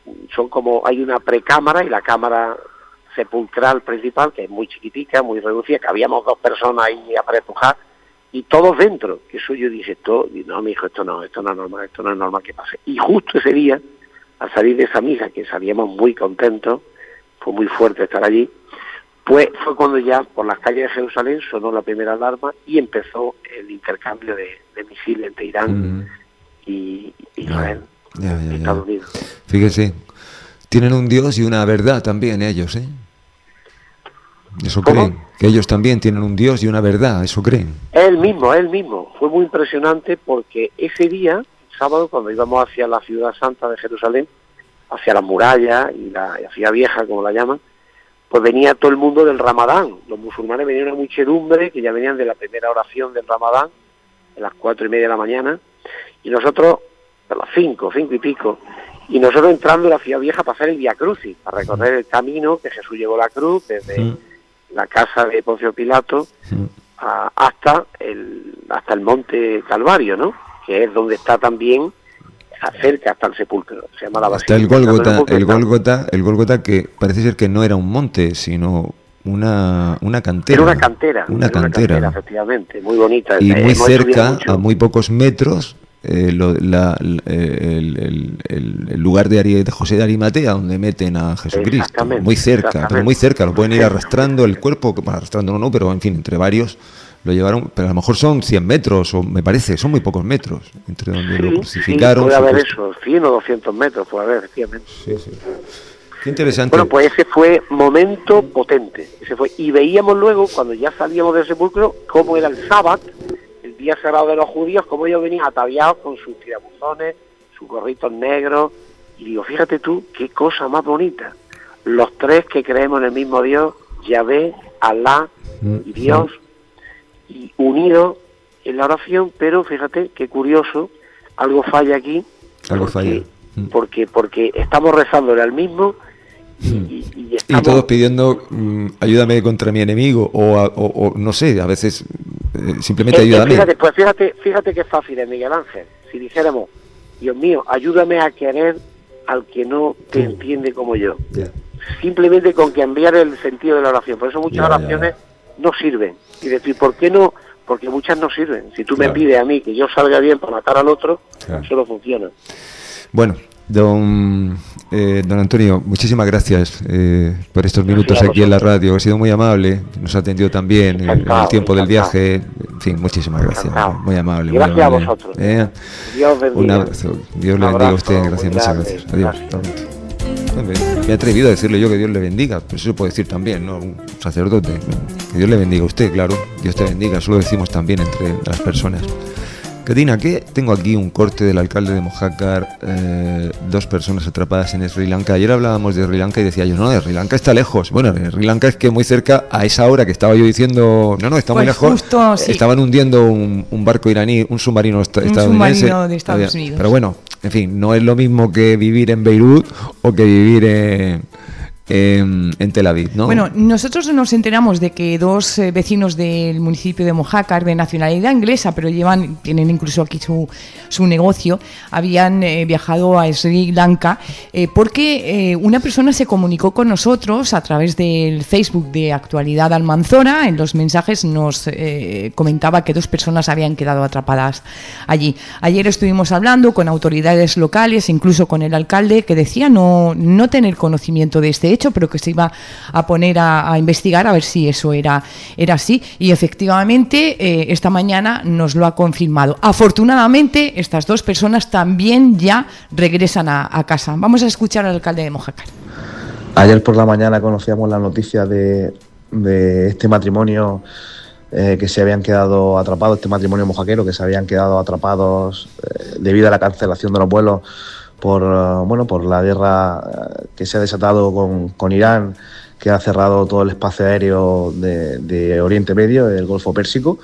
son como, hay una precámara y la cámara sepulcral principal, que es muy chiquitica, muy reducida, que habíamos 2 personas ahí a prepujar, y todos dentro, que eso yo dije, no, mi hijo, esto no es normal que pase. Y justo ese día, al salir de esa misa, que salíamos muy contentos, fue muy fuerte estar allí, pues fue cuando ya por las calles de Jerusalén sonó la primera alarma y empezó el intercambio de misiles entre Irán y Israel, Estados Unidos. Fíjese, tienen un Dios y una verdad también ellos, ¿eh? Eso ¿Cómo? creen, que ellos también tienen un Dios y una verdad, eso creen. Él mismo, fue muy impresionante porque ese día, sábado, cuando íbamos hacia la ciudad santa de Jerusalén, hacia las murallas y la ciudad vieja, como la llaman, pues venía todo el mundo del Ramadán. Los musulmanes venían una muchedumbre que ya venían de la primera oración del Ramadán, a las 4:30 de la mañana, y nosotros, a las 5 y pico, y nosotros entrando en la ciudad vieja para hacer el Vía Crucis, para recorrer el camino que Jesús llevó la cruz desde la casa de Poncio Pilato hasta el monte Calvario, ¿no? Que es donde está también cerca hasta el sepulcro, se llama la basílica. Hasta el Gólgota, que parece ser que no era un monte, sino una cantera. Era una cantera, efectivamente, muy bonita. Y muy cerca, a muy pocos metros, el lugar de José de Arimatea, donde meten a Jesucristo. Muy cerca, pero muy cerca, lo pueden ir arrastrando el cuerpo, bueno, arrastrando no, pero en fin, entre varios lo llevaron, pero a lo mejor son 100 metros, o me parece, son muy pocos metros, entre donde lo crucificaron. Sí, puede haber eso, 100 o 200 metros, puede haber, efectivamente. Sí. Qué interesante. Bueno, pues ese fue momento potente, y veíamos luego, cuando ya salíamos del sepulcro, cómo era el sábado, el día sagrado de los judíos, cómo ellos venían ataviados con sus tirabuzones, sus gorritos negros, y digo, fíjate tú, qué cosa más bonita. Los 3 que creemos en el mismo Dios, Yahvé, Alá y Dios, y unidos en la oración, pero fíjate qué curioso, algo falla aquí, porque estamos rezándole al mismo y estamos... Y todos pidiendo ayúdame contra mi enemigo, o no sé, a veces simplemente ayúdame. Fíjate qué fácil es, Miguel Ángel, si dijéramos, Dios mío, ayúdame a querer al que no te entiende como yo. Simplemente con que enviar el sentido de la oración. Por eso muchas oraciones no sirven. Y decir, ¿por qué no? Porque muchas no sirven. Si tú me pides a mí que yo salga bien para matar al otro, eso no funciona. Bueno, don Antonio, muchísimas gracias por estos minutos aquí en la radio. Ha sido muy amable, nos ha atendido también en el tiempo del viaje. En fin, muchísimas gracias. Muy amable. Gracias a vosotros. Dios bendiga. Un abrazo. Dios le bendiga a usted. Gracias, muchas gracias. Adiós. Me he atrevido a decirle yo que Dios le bendiga, pero eso se puede decir también, ¿no? Un sacerdote, ¿no? Que Dios le bendiga a usted, claro. Dios te bendiga, eso lo decimos también entre las personas. Katina, que tengo aquí un corte del alcalde de Mojácar, 2 personas atrapadas en Sri Lanka. Ayer hablábamos de Sri Lanka y decía yo, no, de Sri Lanka está lejos. Bueno, de Sri Lanka es que muy cerca, a esa hora que estaba yo diciendo, no, está muy lejos. Justo, sí. Estaban hundiendo un barco iraní, un submarino estadounidense. Un submarino de Estados Unidos. Pero bueno, en fin, no es lo mismo que vivir en Beirut o que vivir en Tel Aviv, ¿no? Bueno, nosotros nos enteramos de que 2 vecinos del municipio de Mojácar, de nacionalidad inglesa, pero tienen incluso aquí su negocio, habían viajado a Sri Lanka porque una persona se comunicó con nosotros a través del Facebook de Actualidad Almanzora. En los mensajes nos comentaba que 2 personas habían quedado atrapadas allí. Ayer estuvimos hablando con autoridades locales, incluso con el alcalde, que decía no tener conocimiento de este hecho, pero que se iba a poner a investigar a ver si eso era así, y efectivamente esta mañana nos lo ha confirmado. Afortunadamente estas 2 personas también ya regresan a casa. Vamos a escuchar al alcalde de Mojácar. Ayer por la mañana conocíamos la noticia de este matrimonio que se habían quedado atrapados, este matrimonio mojaquero que se habían quedado atrapados debido a la cancelación de los vuelos por la guerra que se ha desatado con Irán, que ha cerrado todo el espacio aéreo de Oriente Medio, el Golfo Pérsico.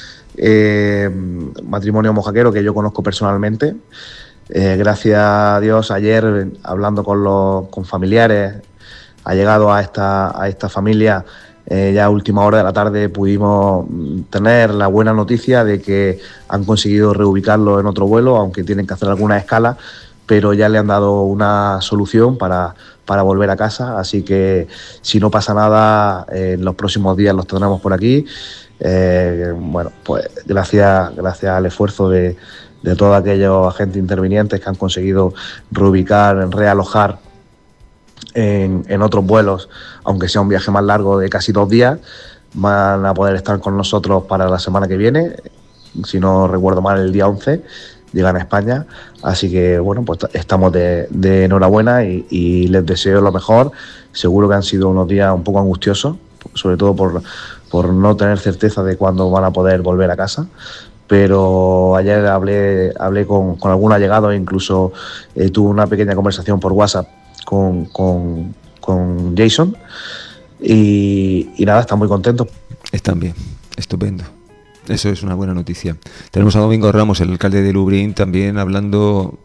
Matrimonio mojaquero que yo conozco personalmente. Gracias a Dios, ayer hablando con familiares, ha llegado a esta familia. Ya a última hora de la tarde pudimos tener la buena noticia de que han conseguido reubicarlo en otro vuelo, aunque tienen que hacer alguna escala, pero ya le han dado una solución para volver a casa, así que si no pasa nada, en los próximos días los tendremos por aquí. Bueno, pues gracias al esfuerzo de todos aquellos agentes intervinientes que han conseguido reubicar, realojar en otros vuelos, aunque sea un viaje más largo de casi 2 días, van a poder estar con nosotros para la semana que viene, si no recuerdo mal, el día 11 llegan a España, así que bueno, pues estamos de enhorabuena y les deseo lo mejor. Seguro que han sido unos días un poco angustiosos, sobre todo por no tener certeza de cuándo van a poder volver a casa, pero ayer hablé con algún allegado e incluso tuve una pequeña conversación por WhatsApp con Jason y nada, están muy contentos. Están bien, estupendo. Eso es una buena noticia. Tenemos a Domingo Ramos, el alcalde de Lubriñ, también hablando,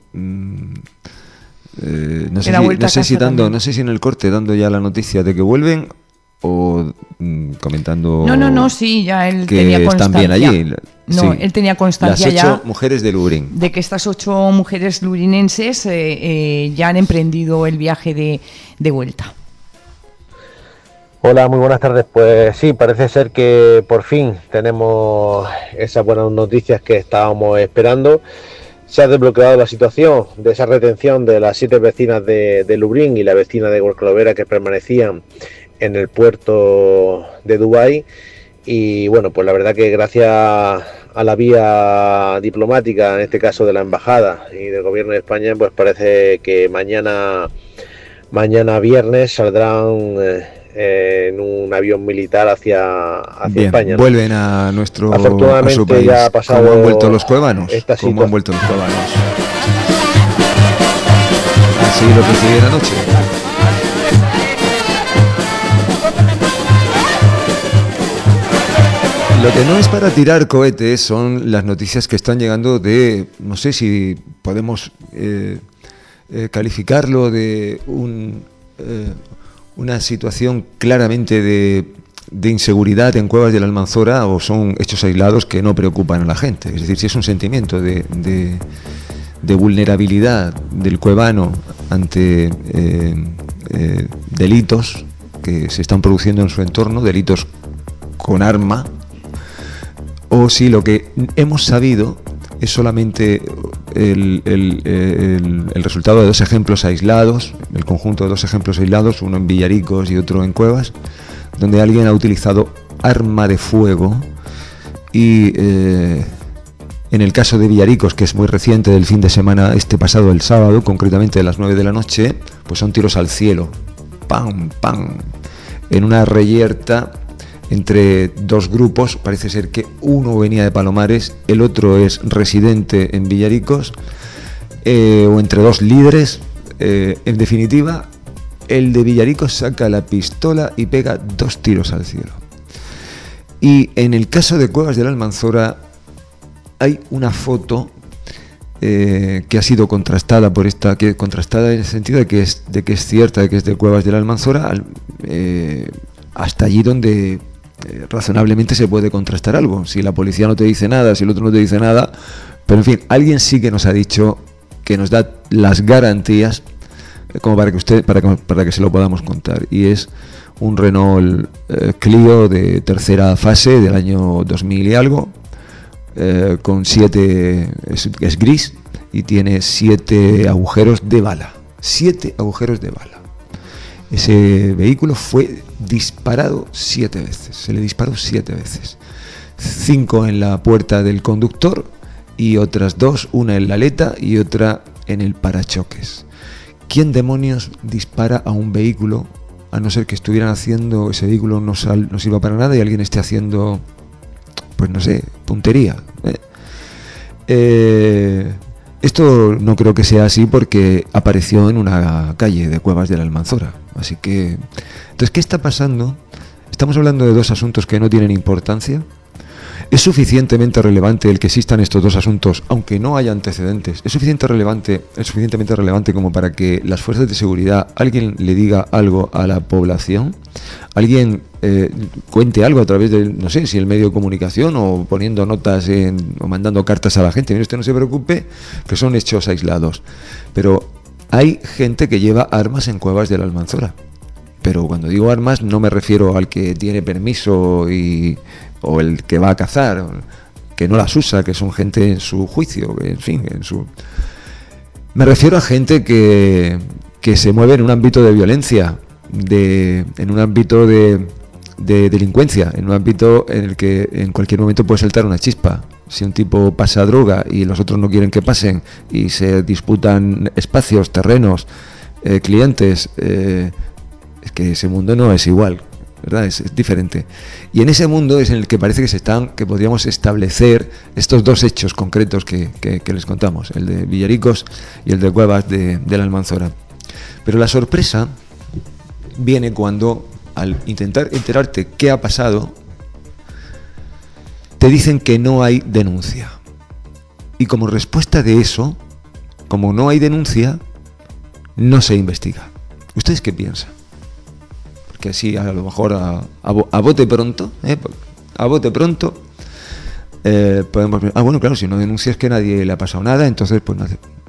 no sé si en el corte dando ya la noticia de que vuelven o comentando. No, sí, ya él que tenía constancia. Están bien allí. No, sí. Él tenía constancia las 8 ya mujeres de Lubriñ. De que estas 8 mujeres lurinenses ya han emprendido el viaje de vuelta. Hola, muy buenas tardes. Pues sí, parece ser que por fin tenemos esas buenas noticias que estábamos esperando. Se ha desbloqueado la situación de esa retención de las 7 vecinas de Lubriñ y la vecina de Gorclovera que permanecían en el puerto de Dubái. Y bueno, pues la verdad que gracias a la vía diplomática, en este caso de la embajada y del gobierno de España, pues parece que mañana viernes saldrán en un avión militar hacia bien, España, ¿no? Vuelven a nuestro afortunadamente a su país. Ya ha pasado. ¿Cómo han vuelto los cuevanos? ¿Cómo han vuelto los cuevanos? Así lo percibí anoche. Lo que no es para tirar cohetes son las noticias que están llegando de, no sé si podemos calificarlo de una situación claramente de inseguridad en Cuevas de la Almanzora, o son hechos aislados que no preocupan a la gente. Es decir, si es un sentimiento de vulnerabilidad del cuevano ante delitos que se están produciendo en su entorno, delitos con arma, o si lo que hemos sabido es solamente el resultado de 2 ejemplos aislados, el conjunto de 2 ejemplos aislados, uno en Villaricos y otro en Cuevas, donde alguien ha utilizado arma de fuego y en el caso de Villaricos, que es muy reciente, del fin de semana, pasado el sábado, concretamente a las 9 de la noche, pues son tiros al cielo, ¡pam, pam!, en una reyerta entre 2 grupos. Parece ser que uno venía de Palomares, el otro es residente en Villaricos, o entre 2 líderes. En definitiva, el de Villaricos saca la pistola y pega 2 tiros al cielo. Y en el caso de Cuevas de la Almanzora hay una foto que ha sido contrastada contrastada en el sentido de que es cierta, de que es de Cuevas de la Almanzora, hasta allí donde razonablemente se puede contrastar algo. Si la policía no te dice nada, si el otro no te dice nada, pero en fin, alguien sí que nos ha dicho, que nos da las garantías como para que se lo podamos contar, y es un Renault Clio de tercera fase del año 2000 y algo, con 7, es gris y tiene 7 agujeros de bala. 7 agujeros de bala. Ese vehículo fue disparado 7 veces, se le disparó 7 veces. 5 en la puerta del conductor y otras 2, una en la aleta y otra en el parachoques. ¿Quién demonios dispara a un vehículo, a no ser que estuvieran haciendo, ese vehículo no sirva para nada y alguien esté haciendo, pues no sé, puntería? Esto no creo que sea así porque apareció en una calle de Cuevas de la Almanzora. Así que, entonces, ¿qué está pasando? Estamos hablando de 2 asuntos que no tienen importancia. Es suficientemente relevante el que existan estos dos asuntos, aunque no haya antecedentes. Es suficientemente relevante como para que las fuerzas de seguridad, alguien le diga algo a la población, alguien cuente algo a través de, no sé, si el medio de comunicación o poniendo notas o mandando cartas a la gente. Mire, usted no se preocupe, que son hechos aislados. Pero hay gente que lleva armas en cuevas de la Almanzora. Pero cuando digo armas no me refiero al que tiene permiso o el que va a cazar, que no las usa, que son gente en su juicio, en fin, me refiero a gente que se mueve en un ámbito de violencia, en un ámbito de delincuencia, en un ámbito en el que en cualquier momento puede saltar una chispa. Si un tipo pasa droga y los otros no quieren que pasen y se disputan espacios, terrenos, clientes, es que ese mundo no es igual, ¿verdad? Es diferente. Y en ese mundo es en el que parece que podríamos establecer estos dos hechos concretos que les contamos, el de Villaricos y el de Cuevas de la Almanzora. Pero la sorpresa viene cuando, al intentar enterarte qué ha pasado, te dicen que no hay denuncia. Y como respuesta de eso, como no hay denuncia, no se investiga. ¿Ustedes qué piensan? Que así a lo mejor a bote pronto, podemos... bueno, claro, si no denuncias que nadie le ha pasado nada, entonces pues no.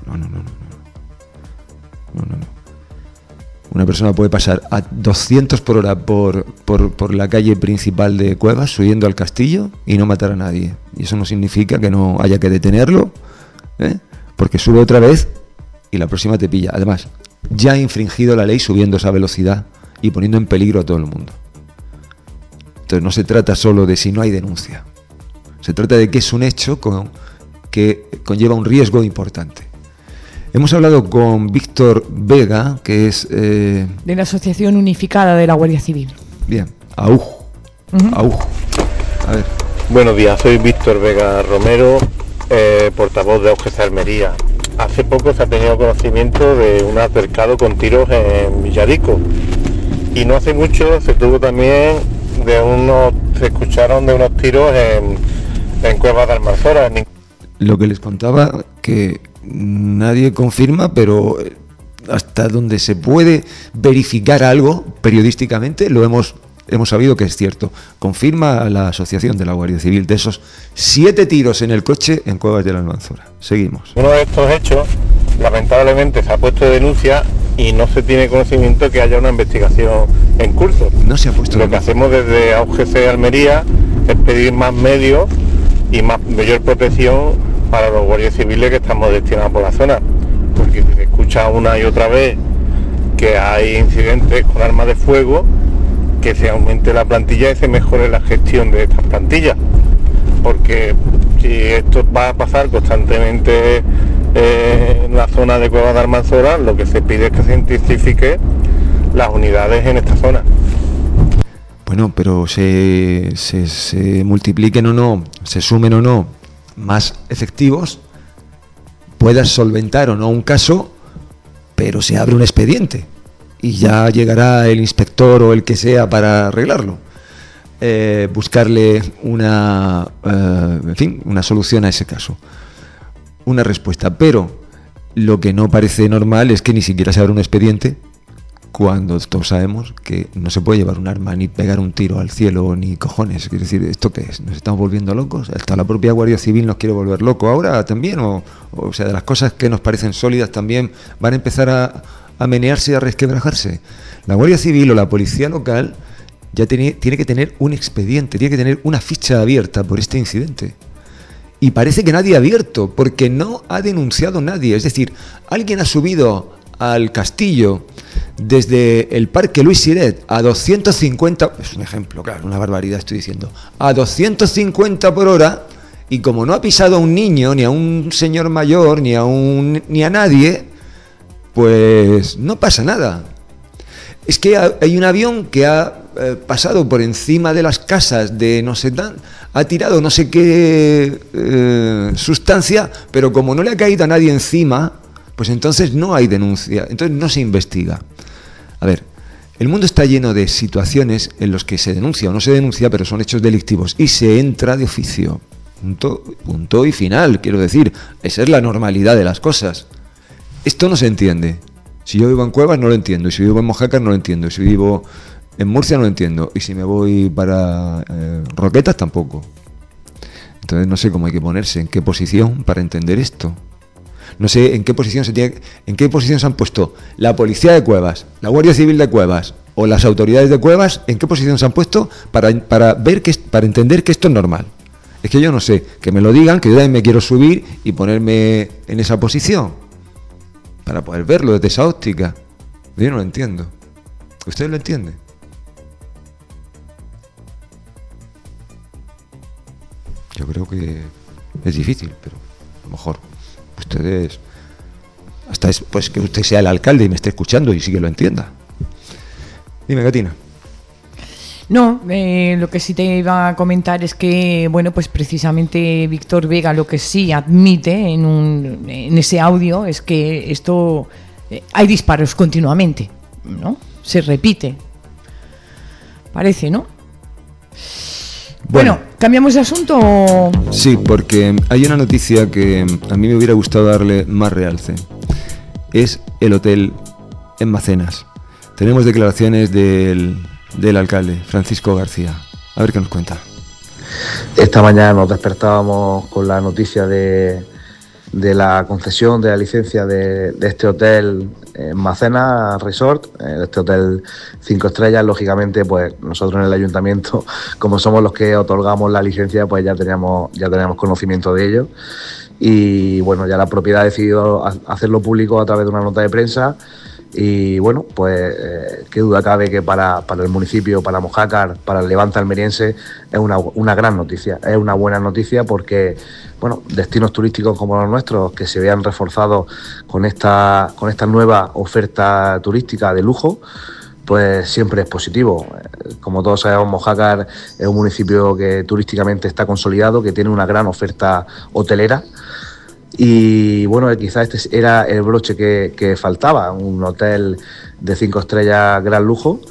Una persona puede pasar a 200 por hora por la calle principal de Cuevas subiendo al castillo y no matar a nadie. Y eso no significa que no haya que detenerlo, porque sube otra vez y la próxima te pilla. Además, ya ha infringido la ley subiendo esa velocidad y poniendo en peligro a todo el mundo. Entonces no se trata solo de si no hay denuncia, se trata de que es un hecho que conlleva un riesgo importante. Hemos hablado con Víctor Vega, que es... de la Asociación Unificada de la Guardia Civil. Bien, AUJ. A ver. Buenos días, soy Víctor Vega Romero, portavoz de AUGC Almería. Hace poco se ha tenido conocimiento de un altercado con tiros en Villaricos. Y no hace mucho se tuvo también se escucharon de unos tiros en Cuevas de Almanzora. Lo que les contaba, que nadie confirma, pero hasta donde se puede verificar algo periodísticamente, lo hemos sabido que es cierto. Confirma la Asociación de la Guardia Civil de esos 7 tiros en el coche en Cuevas de la Almanzora. Seguimos. Uno de estos hechos, lamentablemente, se ha puesto de denuncia y no se tiene conocimiento que haya una investigación en curso. No se ha puesto. Lo que hacemos desde AUGC Almería es pedir más medios y mayor protección para los guardias civiles que estamos destinados por la zona, porque si se escucha una y otra vez que hay incidentes con armas de fuego, que se aumente la plantilla y se mejore la gestión de estas plantillas, porque si esto va a pasar constantemente en la zona de Cuevas de Almanzora, lo que se pide es que se intensifique las unidades en esta zona. Bueno, pero se multipliquen o no, se sumen o no más efectivos, puedas solventar o no un caso, pero se abre un expediente y ya llegará el inspector o el que sea para arreglarlo. Buscarle una solución a ese caso, una respuesta. Pero lo que no parece normal es que ni siquiera se abra un expediente cuando todos sabemos que no se puede llevar un arma ni pegar un tiro al cielo ni cojones. Es decir, ¿esto qué es? ¿Nos estamos volviendo locos? ¿Hasta la propia Guardia Civil nos quiere volver loco ahora también? O sea, de las cosas que nos parecen sólidas también van a empezar a menearse y a resquebrajarse. La Guardia Civil o la policía local ya tiene que tener un expediente, tiene que tener una ficha abierta por este incidente. Y parece que nadie ha abierto, porque no ha denunciado nadie. Es decir, alguien ha subido al castillo desde el Parque Luis Siret a 250, es un ejemplo, claro, una barbaridad estoy diciendo, a 250 por hora, y como no ha pisado a un niño, ni a un señor mayor, ni a nadie, pues no pasa nada. Es que hay un avión que ha pasado por encima de las casas de no sé ha tirado no sé qué sustancia, pero como no le ha caído a nadie encima, pues entonces no hay denuncia, entonces no se investiga. A ver, El mundo está lleno de situaciones en los que se denuncia o no se denuncia, pero son hechos delictivos y se entra de oficio. Punto y final, quiero decir. Esa es la normalidad de las cosas. Esto no se entiende. Si yo vivo en Cuevas no lo entiendo, y si vivo en Mojácar no lo entiendo, y si vivo en Murcia no lo entiendo, y si me voy para Roquetas tampoco. Entonces no sé cómo hay que ponerse, en qué posición para entender esto. No sé en qué posición se han puesto la policía de Cuevas, la Guardia Civil de Cuevas o las autoridades de Cuevas, en qué posición se han puesto para entender que esto es normal. Es que yo no sé, que me lo digan, que yo también me quiero subir y ponerme en esa posición para poder verlo desde esa óptica. Yo no lo entiendo. ¿Usted lo entiende? Yo creo que es difícil, pero a lo mejor ustedes, hasta es, pues que usted sea el alcalde y me esté escuchando y sí que lo entienda. Dime, Katina. No, lo que sí te iba a comentar es que, bueno, pues precisamente Víctor Vega lo que sí admite en ese audio es que esto hay disparos continuamente, ¿no? Se repite. Parece, ¿no? Bueno, ¿cambiamos de asunto? Sí, porque hay una noticia que a mí me hubiera gustado darle más realce. Es el hotel en Macenas. Tenemos declaraciones del alcalde, Francisco García. A ver qué nos cuenta. Esta mañana nos despertábamos con la noticia de la concesión de la licencia de este hotel en Macenas Resort, este hotel 5 estrellas. Lógicamente, pues nosotros en el ayuntamiento, como somos los que otorgamos la licencia, pues ya teníamos conocimiento de ello. Y bueno, ya la propiedad ha decidido hacerlo público a través de una nota de prensa. Y bueno, pues qué duda cabe que para el municipio, para Mojácar, para el Levante almeriense, es una gran noticia, es una buena noticia porque, bueno, destinos turísticos como los nuestros que se vean reforzados con esta nueva oferta turística de lujo, pues siempre es positivo. Como todos sabemos, Mojácar es un municipio que turísticamente está consolidado, que tiene una gran oferta hotelera. Y bueno, quizás este era el broche que faltaba, un hotel de 5 estrellas gran lujo,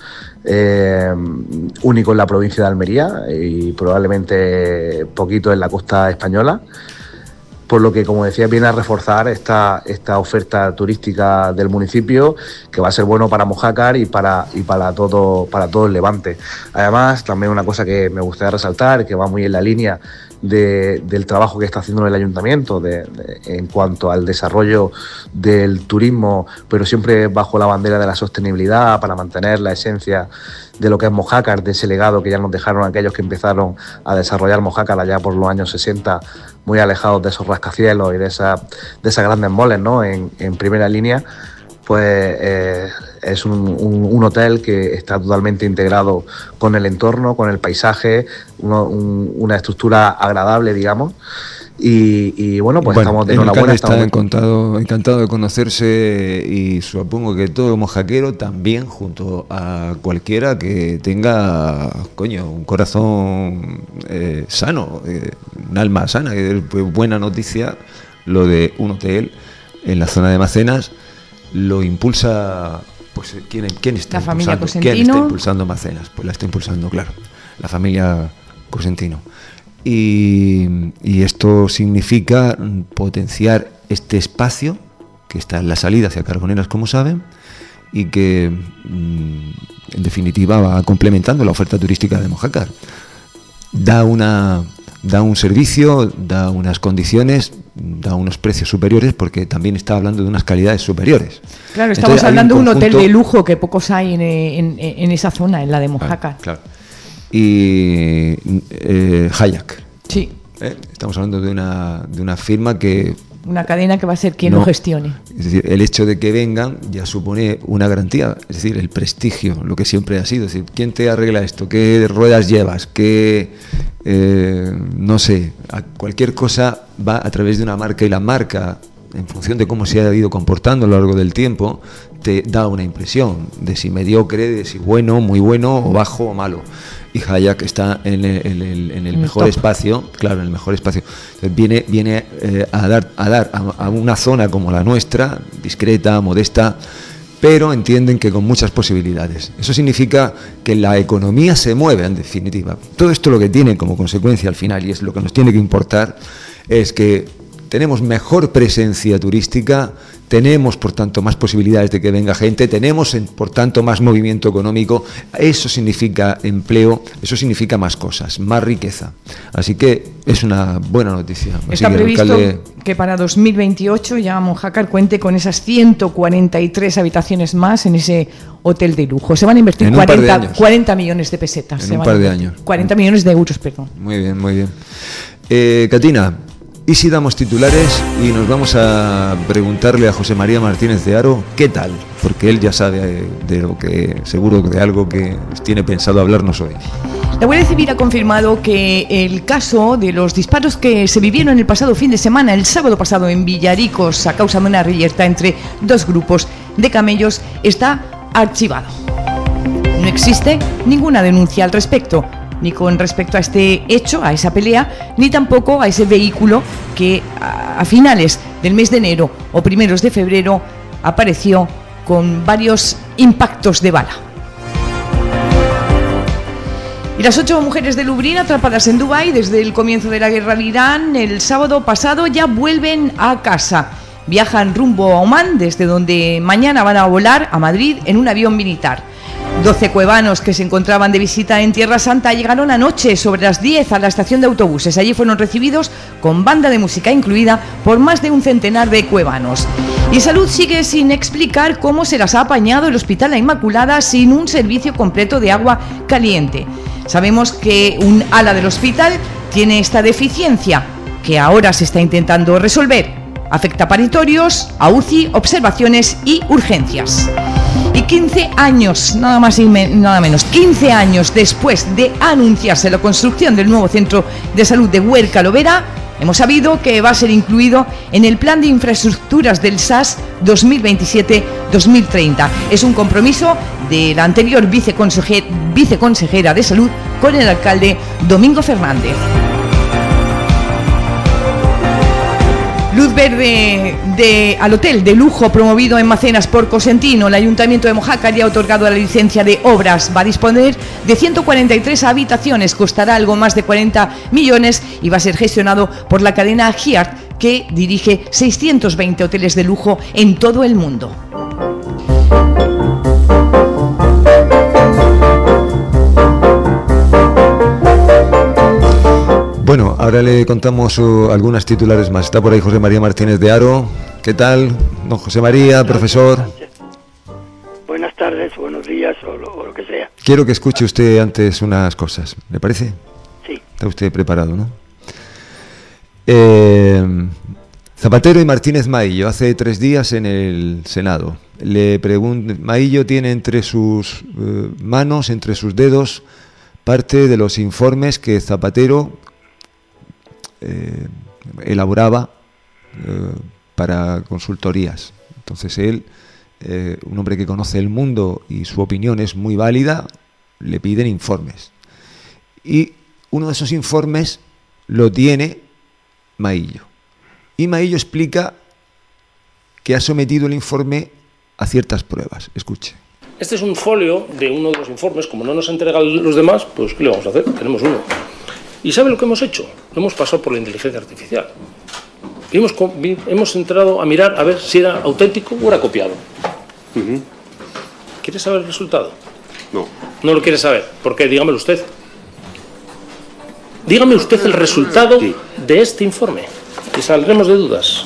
único en la provincia de Almería y probablemente poquito en la costa española, por lo que, como decía, viene a reforzar esta oferta turística del municipio, que va a ser bueno para Mojácar y para todo el Levante. Además, también una cosa que me gustaría resaltar, que va muy en la línea del trabajo que está haciendo el ayuntamiento en cuanto al desarrollo del turismo, pero siempre bajo la bandera de la sostenibilidad, para mantener la esencia de lo que es Mojácar, de ese legado que ya nos dejaron aquellos que empezaron a desarrollar Mojácar allá por los años 60, muy alejados de esos rascacielos y de esas grandes moles, ¿no? en primera línea. Pues es un hotel que está totalmente integrado con el entorno, con el paisaje, una estructura agradable, digamos. Y bueno, pues estamos de enhorabuena. Está encantado de conocerse y supongo que todo mojaquero también, junto a cualquiera que tenga, un corazón sano, un alma sana. Pues buena noticia lo de un hotel en la zona de Macenas. Lo impulsa, pues ¿quién está impulsando? ¿Quién está impulsando Macenas? Pues la está impulsando, claro, la familia Cosentino. Y esto significa potenciar este espacio que está en la salida hacia Carboneras, como saben, y que en definitiva va complementando la oferta turística de Mojácar. Da un servicio, da unas condiciones, da unos precios superiores, porque también está hablando de unas calidades superiores. Claro, estamos entonces, hablando de un hotel de lujo que pocos hay en esa zona, en la de Mojácar. Claro. Y Hayak. Sí. Estamos hablando de una firma que... Una cadena que va a ser quien lo gestione. Es decir, el hecho de que vengan ya supone una garantía, es decir, el prestigio, lo que siempre ha sido. Es decir, ¿quién te arregla esto? ¿Qué ruedas llevas? ¿Qué, no sé, cualquier cosa va a través de una marca, y la marca, en función de cómo se ha ido comportando a lo largo del tiempo, te da una impresión de si mediocre, de si bueno, muy bueno, o bajo o malo. Y Hayak está en el mejor espacio, claro, en el mejor espacio. Entonces viene a dar a una zona como la nuestra, discreta, modesta, pero entienden que con muchas posibilidades. Eso significa que la economía se mueve, en definitiva. Todo esto lo que tiene como consecuencia al final, y es lo que nos tiene que importar, es que tenemos mejor presencia turística, tenemos por tanto más posibilidades de que venga gente, tenemos por tanto más movimiento económico. Eso significa empleo, eso significa más cosas, más riqueza. Así que es una buena noticia. Está previsto que para 2028 ya Monjácar cuente con esas 143 habitaciones más en ese hotel de lujo. Se van a invertir 40 millones de pesetas. En un par de años. 40 millones de euros, perdón. Muy bien, muy bien. Catina, ¿y si damos titulares y nos vamos a preguntarle a José María Martínez de Haro qué tal? Porque él ya sabe de lo que, seguro de algo que tiene pensado hablarnos hoy. La Guardia Civil ha confirmado que el caso de los disparos que se vivieron el pasado fin de semana, el sábado pasado en Villaricos, a causa de una reyerta entre dos grupos de camellos, está archivado. No existe ninguna denuncia al respecto, ni con respecto a este hecho, a esa pelea, ni tampoco a ese vehículo que a finales del mes de enero o primeros de febrero apareció con varios impactos de bala. Y las 8 mujeres de Lublin atrapadas en Dubái desde el comienzo de la guerra de Irán el sábado pasado ya vuelven a casa. Viajan rumbo a Omán, desde donde mañana van a volar a Madrid en un avión militar. 12 cuevanos que se encontraban de visita en Tierra Santa llegaron anoche sobre las 10 a la estación de autobuses. Allí fueron recibidos con banda de música incluida por más de un centenar de cuevanos. Y Salud sigue sin explicar cómo se las ha apañado el Hospital La Inmaculada sin un servicio completo de agua caliente. Sabemos que un ala del hospital tiene esta deficiencia, que ahora se está intentando resolver. Afecta a paritorios, a UCI, observaciones y urgencias. Y 15 años, nada más y nada menos, 15 años después de anunciarse la construcción del nuevo centro de salud de Huerca-Lovera, hemos sabido que va a ser incluido en el plan de infraestructuras del SAS 2027-2030. Es un compromiso de la anterior viceconsejera de Salud con el alcalde Domingo Fernández. Luz verde al hotel de lujo promovido en Macenas por Cosentino. El Ayuntamiento de Mojácar ya ha otorgado la licencia de obras. Va a disponer de 143 habitaciones, costará algo más de 40 millones y va a ser gestionado por la cadena Giart, que dirige 620 hoteles de lujo en todo el mundo. Bueno, ahora le contamos algunas titulares más. Está por ahí José María Martínez de Haro. ¿Qué tal, don José María, profesor? Buenas tardes, buenos días o lo que sea. Quiero que escuche usted antes unas cosas. ¿Le parece? Sí. Está usted preparado, ¿no? Zapatero y Martínez Maillo, hace 3 días en el Senado. Le pregunto, Maillo tiene entre sus manos, entre sus dedos, parte de los informes que Zapatero elaboraba para consultorías. Entonces él, un hombre que conoce el mundo y su opinión es muy válida, le piden informes. Y uno de esos informes lo tiene Maillo. Y Maillo explica que ha sometido el informe a ciertas pruebas. Escuche. Este es un folio de uno de los informes. Como no nos entregan los demás, pues ¿qué le vamos a hacer? Tenemos uno. ¿Y sabe lo que hemos hecho? Lo hemos pasado por la inteligencia artificial. Hemos entrado a mirar a ver si era auténtico o era copiado. ¿Quiere saber el resultado? No. ¿No lo quiere saber? ¿Por qué? Dígamelo usted. Dígame usted el resultado de este informe y saldremos de dudas.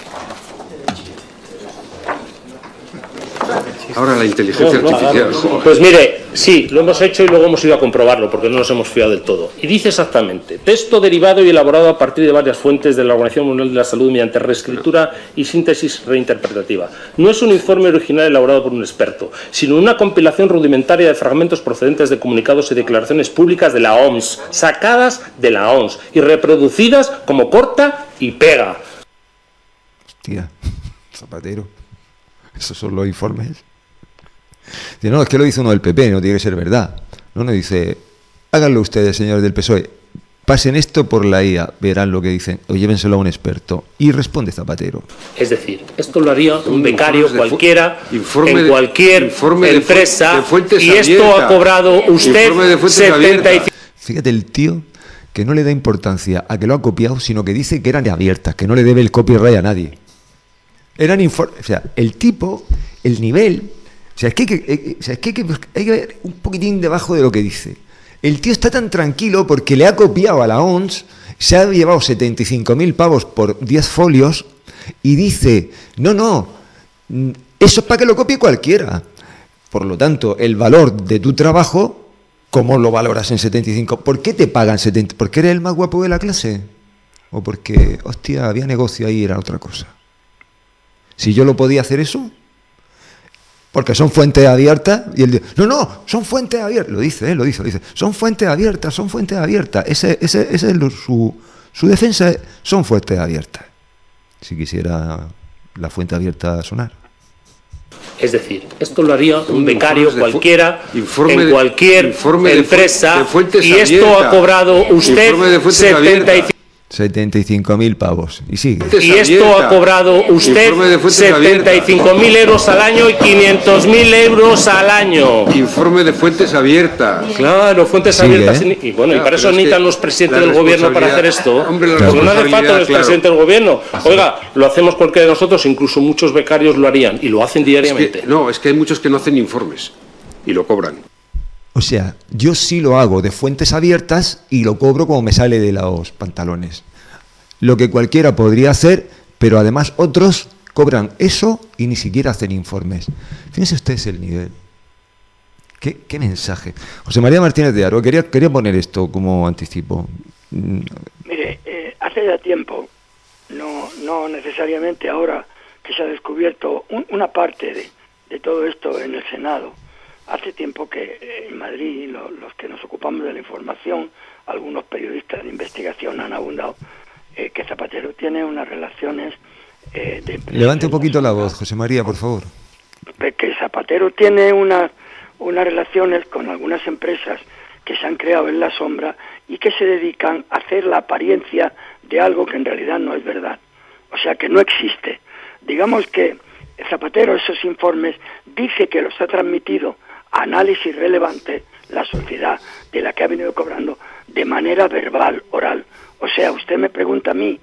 Ahora la inteligencia artificial. Pues mire, sí, lo hemos hecho y luego hemos ido a comprobarlo porque no nos hemos fiado del todo. Y dice exactamente: texto derivado y elaborado a partir de varias fuentes de la Organización Mundial de la Salud mediante reescritura y síntesis reinterpretativa. No es un informe original elaborado por un experto, sino una compilación rudimentaria de fragmentos procedentes de comunicados y declaraciones públicas de la OMS, sacadas de la OMS y reproducidas como corta y pega. Hostia, Zapatero, esos son los informes. Dice, no, es que lo dice uno del PP, no tiene que ser verdad. No dice, háganlo ustedes, señores del PSOE. pasen esto por la IA, verán lo que dicen, o llévenselo a un experto. Y responde Zapatero. Es decir, esto lo haría un becario cualquiera, en cualquier empresa, y esto ha cobrado usted 75... Fíjate el tío que no le da importancia a que lo ha copiado, sino que dice que eran abiertas, que no le debe el copyright a nadie. Eran o sea, el tipo, el nivel, o sea, es que hay que ver un poquitín debajo de lo que dice. El tío está tan tranquilo porque le ha copiado a la ONS, se ha llevado 75.000 pavos por 10 folios y dice, no, eso es para que lo copie cualquiera. Por lo tanto, el valor de tu trabajo, ¿cómo lo valoras en 75? ¿Por qué te pagan 70? ¿Porque eres el más guapo de la clase? ¿O porque, hostia, había negocio ahí, era otra cosa? Si yo lo podía hacer eso, porque son fuentes abiertas, y él dice, no, son fuentes abiertas, lo dice, son fuentes abiertas, ese es su defensa, son fuentes abiertas. Si quisiera la fuente abierta sonar. Es decir, esto lo haría un becario cualquiera, en cualquier empresa, y esto ha cobrado usted 75.000 pavos. Y sigue. Y esto ha cobrado usted 75.000 euros al año y 500.000 euros al año. Informe de fuentes abiertas. Claro, fuentes abiertas. Y bueno, y para eso necesitan los presidentes del gobierno para hacer esto. Porque no hace falta los presidentes del gobierno. Oiga, lo hacemos cualquiera de nosotros, incluso muchos becarios lo harían y lo hacen diariamente. Es que hay muchos que no hacen informes y lo cobran. O sea, yo sí lo hago de fuentes abiertas y lo cobro como me sale de los pantalones. Lo que cualquiera podría hacer, pero además otros cobran eso y ni siquiera hacen informes. Fíjense ustedes el nivel. ¿Qué mensaje? José María Martínez de Haro, quería poner esto como anticipo. Mire, hace ya tiempo, no necesariamente ahora que se ha descubierto una parte de todo esto en el Senado. Hace tiempo que en Madrid los que nos ocupamos de la información, algunos periodistas de investigación han abundado que Zapatero tiene unas relaciones Levante un poquito la voz, José María, por favor. Que Zapatero tiene unas relaciones con algunas empresas que se han creado en la sombra y que se dedican a hacer la apariencia de algo que en realidad no es verdad. O sea, que no existe. Digamos que Zapatero, esos informes, dice que los ha transmitido a análisis relevante la sociedad de la que ha venido cobrando de manera verbal, oral. O sea, usted me pregunta a mí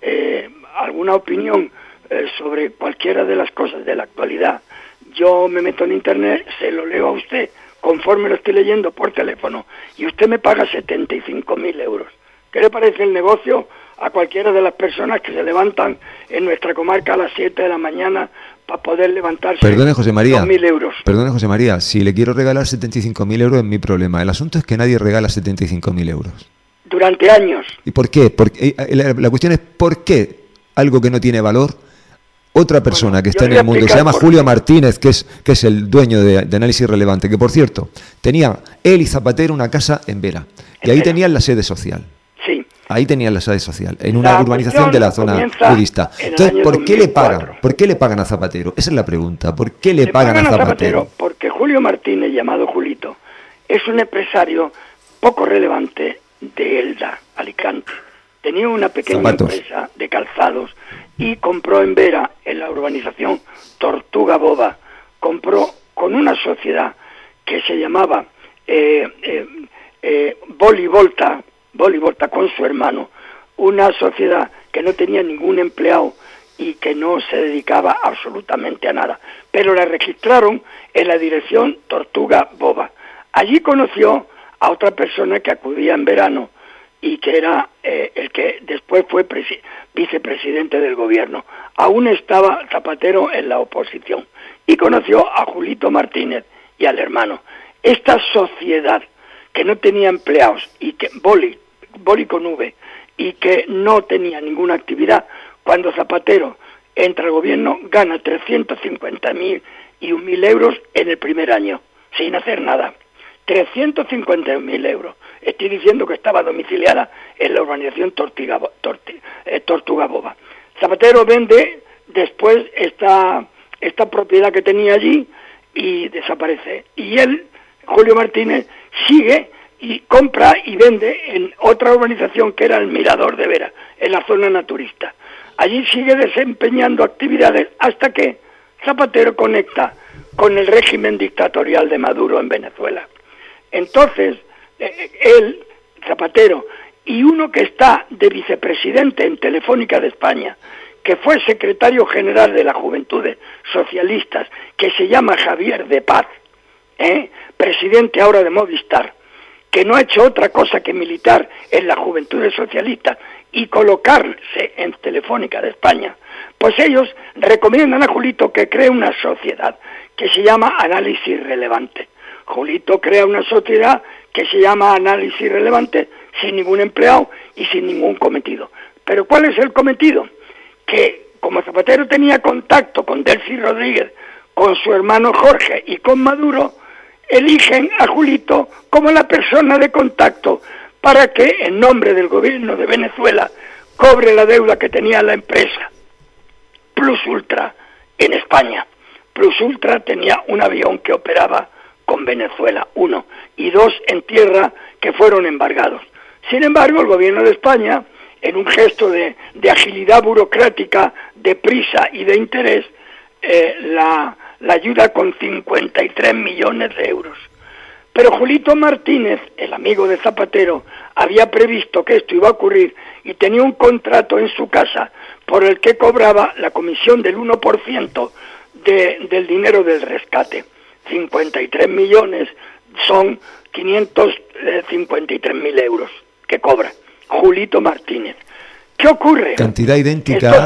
alguna opinión sobre cualquiera de las cosas de la actualidad. Yo me meto en internet, se lo leo a usted conforme lo estoy leyendo por teléfono y usted me paga 75.000 euros. ¿Qué le parece el negocio a cualquiera de las personas que se levantan en nuestra comarca a las 7 de la mañana para poder levantarse? Perdone, José María. 2.000 euros. Perdone, José María, si le quiero regalar 75.000 euros es mi problema. El asunto es que nadie regala 75.000 euros. Durante años. ¿Y por qué? Porque, la cuestión es ¿por qué algo que no tiene valor, otra persona que está en el mundo, se llama Julio Martínez, que es el dueño de Análisis Relevante, que por cierto, tenía él y Zapatero una casa en Vera, y ahí tenían la sede social. Sí. Ahí tenían la sede social, en una urbanización de la zona budista. Entonces, ¿por qué le pagan? ¿Por qué le pagan a Zapatero? Esa es la pregunta. ¿Por qué le pagan a Zapatero? Porque Julio Martínez, llamado Julito, es un empresario poco relevante de Elda, Alicante. Tenía una pequeña empresa de calzados y compró en Vera, en la urbanización Tortuga Boba, compró con una sociedad que se llamaba Bolivolta con su hermano, una sociedad que no tenía ningún empleado y que no se dedicaba absolutamente a nada, pero la registraron en la dirección Tortuga Boba. Allí conoció a otra persona que acudía en verano y que era el que después fue vicepresidente del gobierno. Aún estaba Zapatero en la oposición y conoció a Julito Martínez y al hermano. Esta sociedad que no tenía empleados y que Boli con V, y que no tenía ninguna actividad, cuando Zapatero entra al gobierno gana 350.000 y 1.000 euros en el primer año, sin hacer nada. 351.000 euros. Estoy diciendo que estaba domiciliada en la urbanización Tortuga Boba. Zapatero vende después esta propiedad que tenía allí y desaparece. Y él, Julio Martínez, sigue y compra y vende en otra urbanización que era el Mirador de Vera, en la zona naturista. Allí sigue desempeñando actividades hasta que Zapatero conecta con el régimen dictatorial de Maduro en Venezuela. Entonces, él, Zapatero, y uno que está de vicepresidente en Telefónica de España, que fue secretario general de las Juventudes Socialistas, que se llama Javier de Paz, presidente ahora de Movistar, que no ha hecho otra cosa que militar en las Juventudes Socialistas y colocarse en Telefónica de España, pues ellos recomiendan a Julito que cree una sociedad que se llama Análisis Relevante. Julito crea una sociedad que se llama Análisis Relevante sin ningún empleado y sin ningún cometido. ¿Pero cuál es el cometido? Que como Zapatero tenía contacto con Delcy Rodríguez, con su hermano Jorge y con Maduro, eligen a Julito como la persona de contacto para que, en nombre del gobierno de Venezuela, cobre la deuda que tenía la empresa Plus Ultra en España. Plus Ultra tenía un avión que operaba con Venezuela, 1, y 2 en tierra que fueron embargados. Sin embargo, el gobierno de España, en un gesto de agilidad burocrática, de prisa y de interés, la ayuda con 53 millones de euros. Pero Julito Martínez, el amigo de Zapatero, había previsto que esto iba a ocurrir y tenía un contrato en su casa por el que cobraba la comisión del 1% del dinero del rescate. 53 millones son 553.000 euros que cobra Julito Martínez. ¿Qué ocurre? Cantidad idéntica. Estos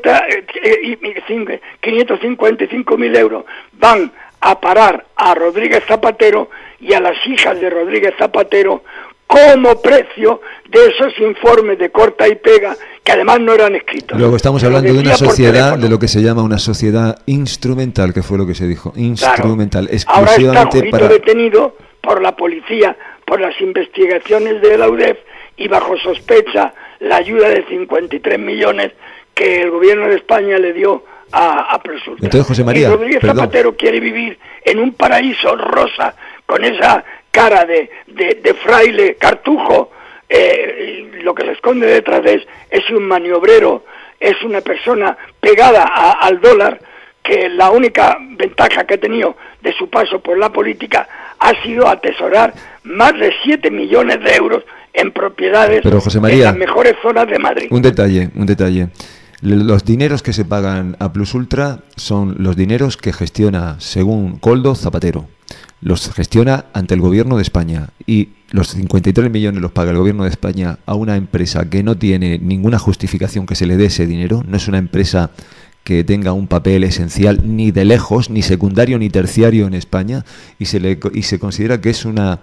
555.000 euros van a parar a Rodríguez Zapatero y a las hijas de Rodríguez Zapatero como precio de esos informes de corta y pega que además no eran escritos. Luego estamos hablando de una sociedad, de lo que se llama una sociedad instrumental, que fue lo que se dijo, instrumental, claro. Exclusivamente ahora está Julito para... detenido por la policía, por las investigaciones de la UDEF y bajo sospecha la ayuda de 53 millones que el gobierno de España le dio a Plus Ultra. Entonces, José María, y Rodríguez Zapatero quiere vivir en un paraíso rosa con esa cara de fraile cartujo. Lo que se esconde detrás de es un maniobrero, es una persona pegada al dólar, que la única ventaja que ha tenido de su paso por la política ha sido atesorar más de 7 millones de euros en propiedades. Pero, José María, en las mejores zonas de Madrid. Un detalle. Los dineros que se pagan a Plus Ultra son los dineros que gestiona, según Koldo, Zapatero. Los gestiona ante el gobierno de España, y los 53 millones los paga el gobierno de España a una empresa que no tiene ninguna justificación que se le dé ese dinero. No es una empresa que tenga un papel esencial ni de lejos, ni secundario ni terciario en España, y se considera que es una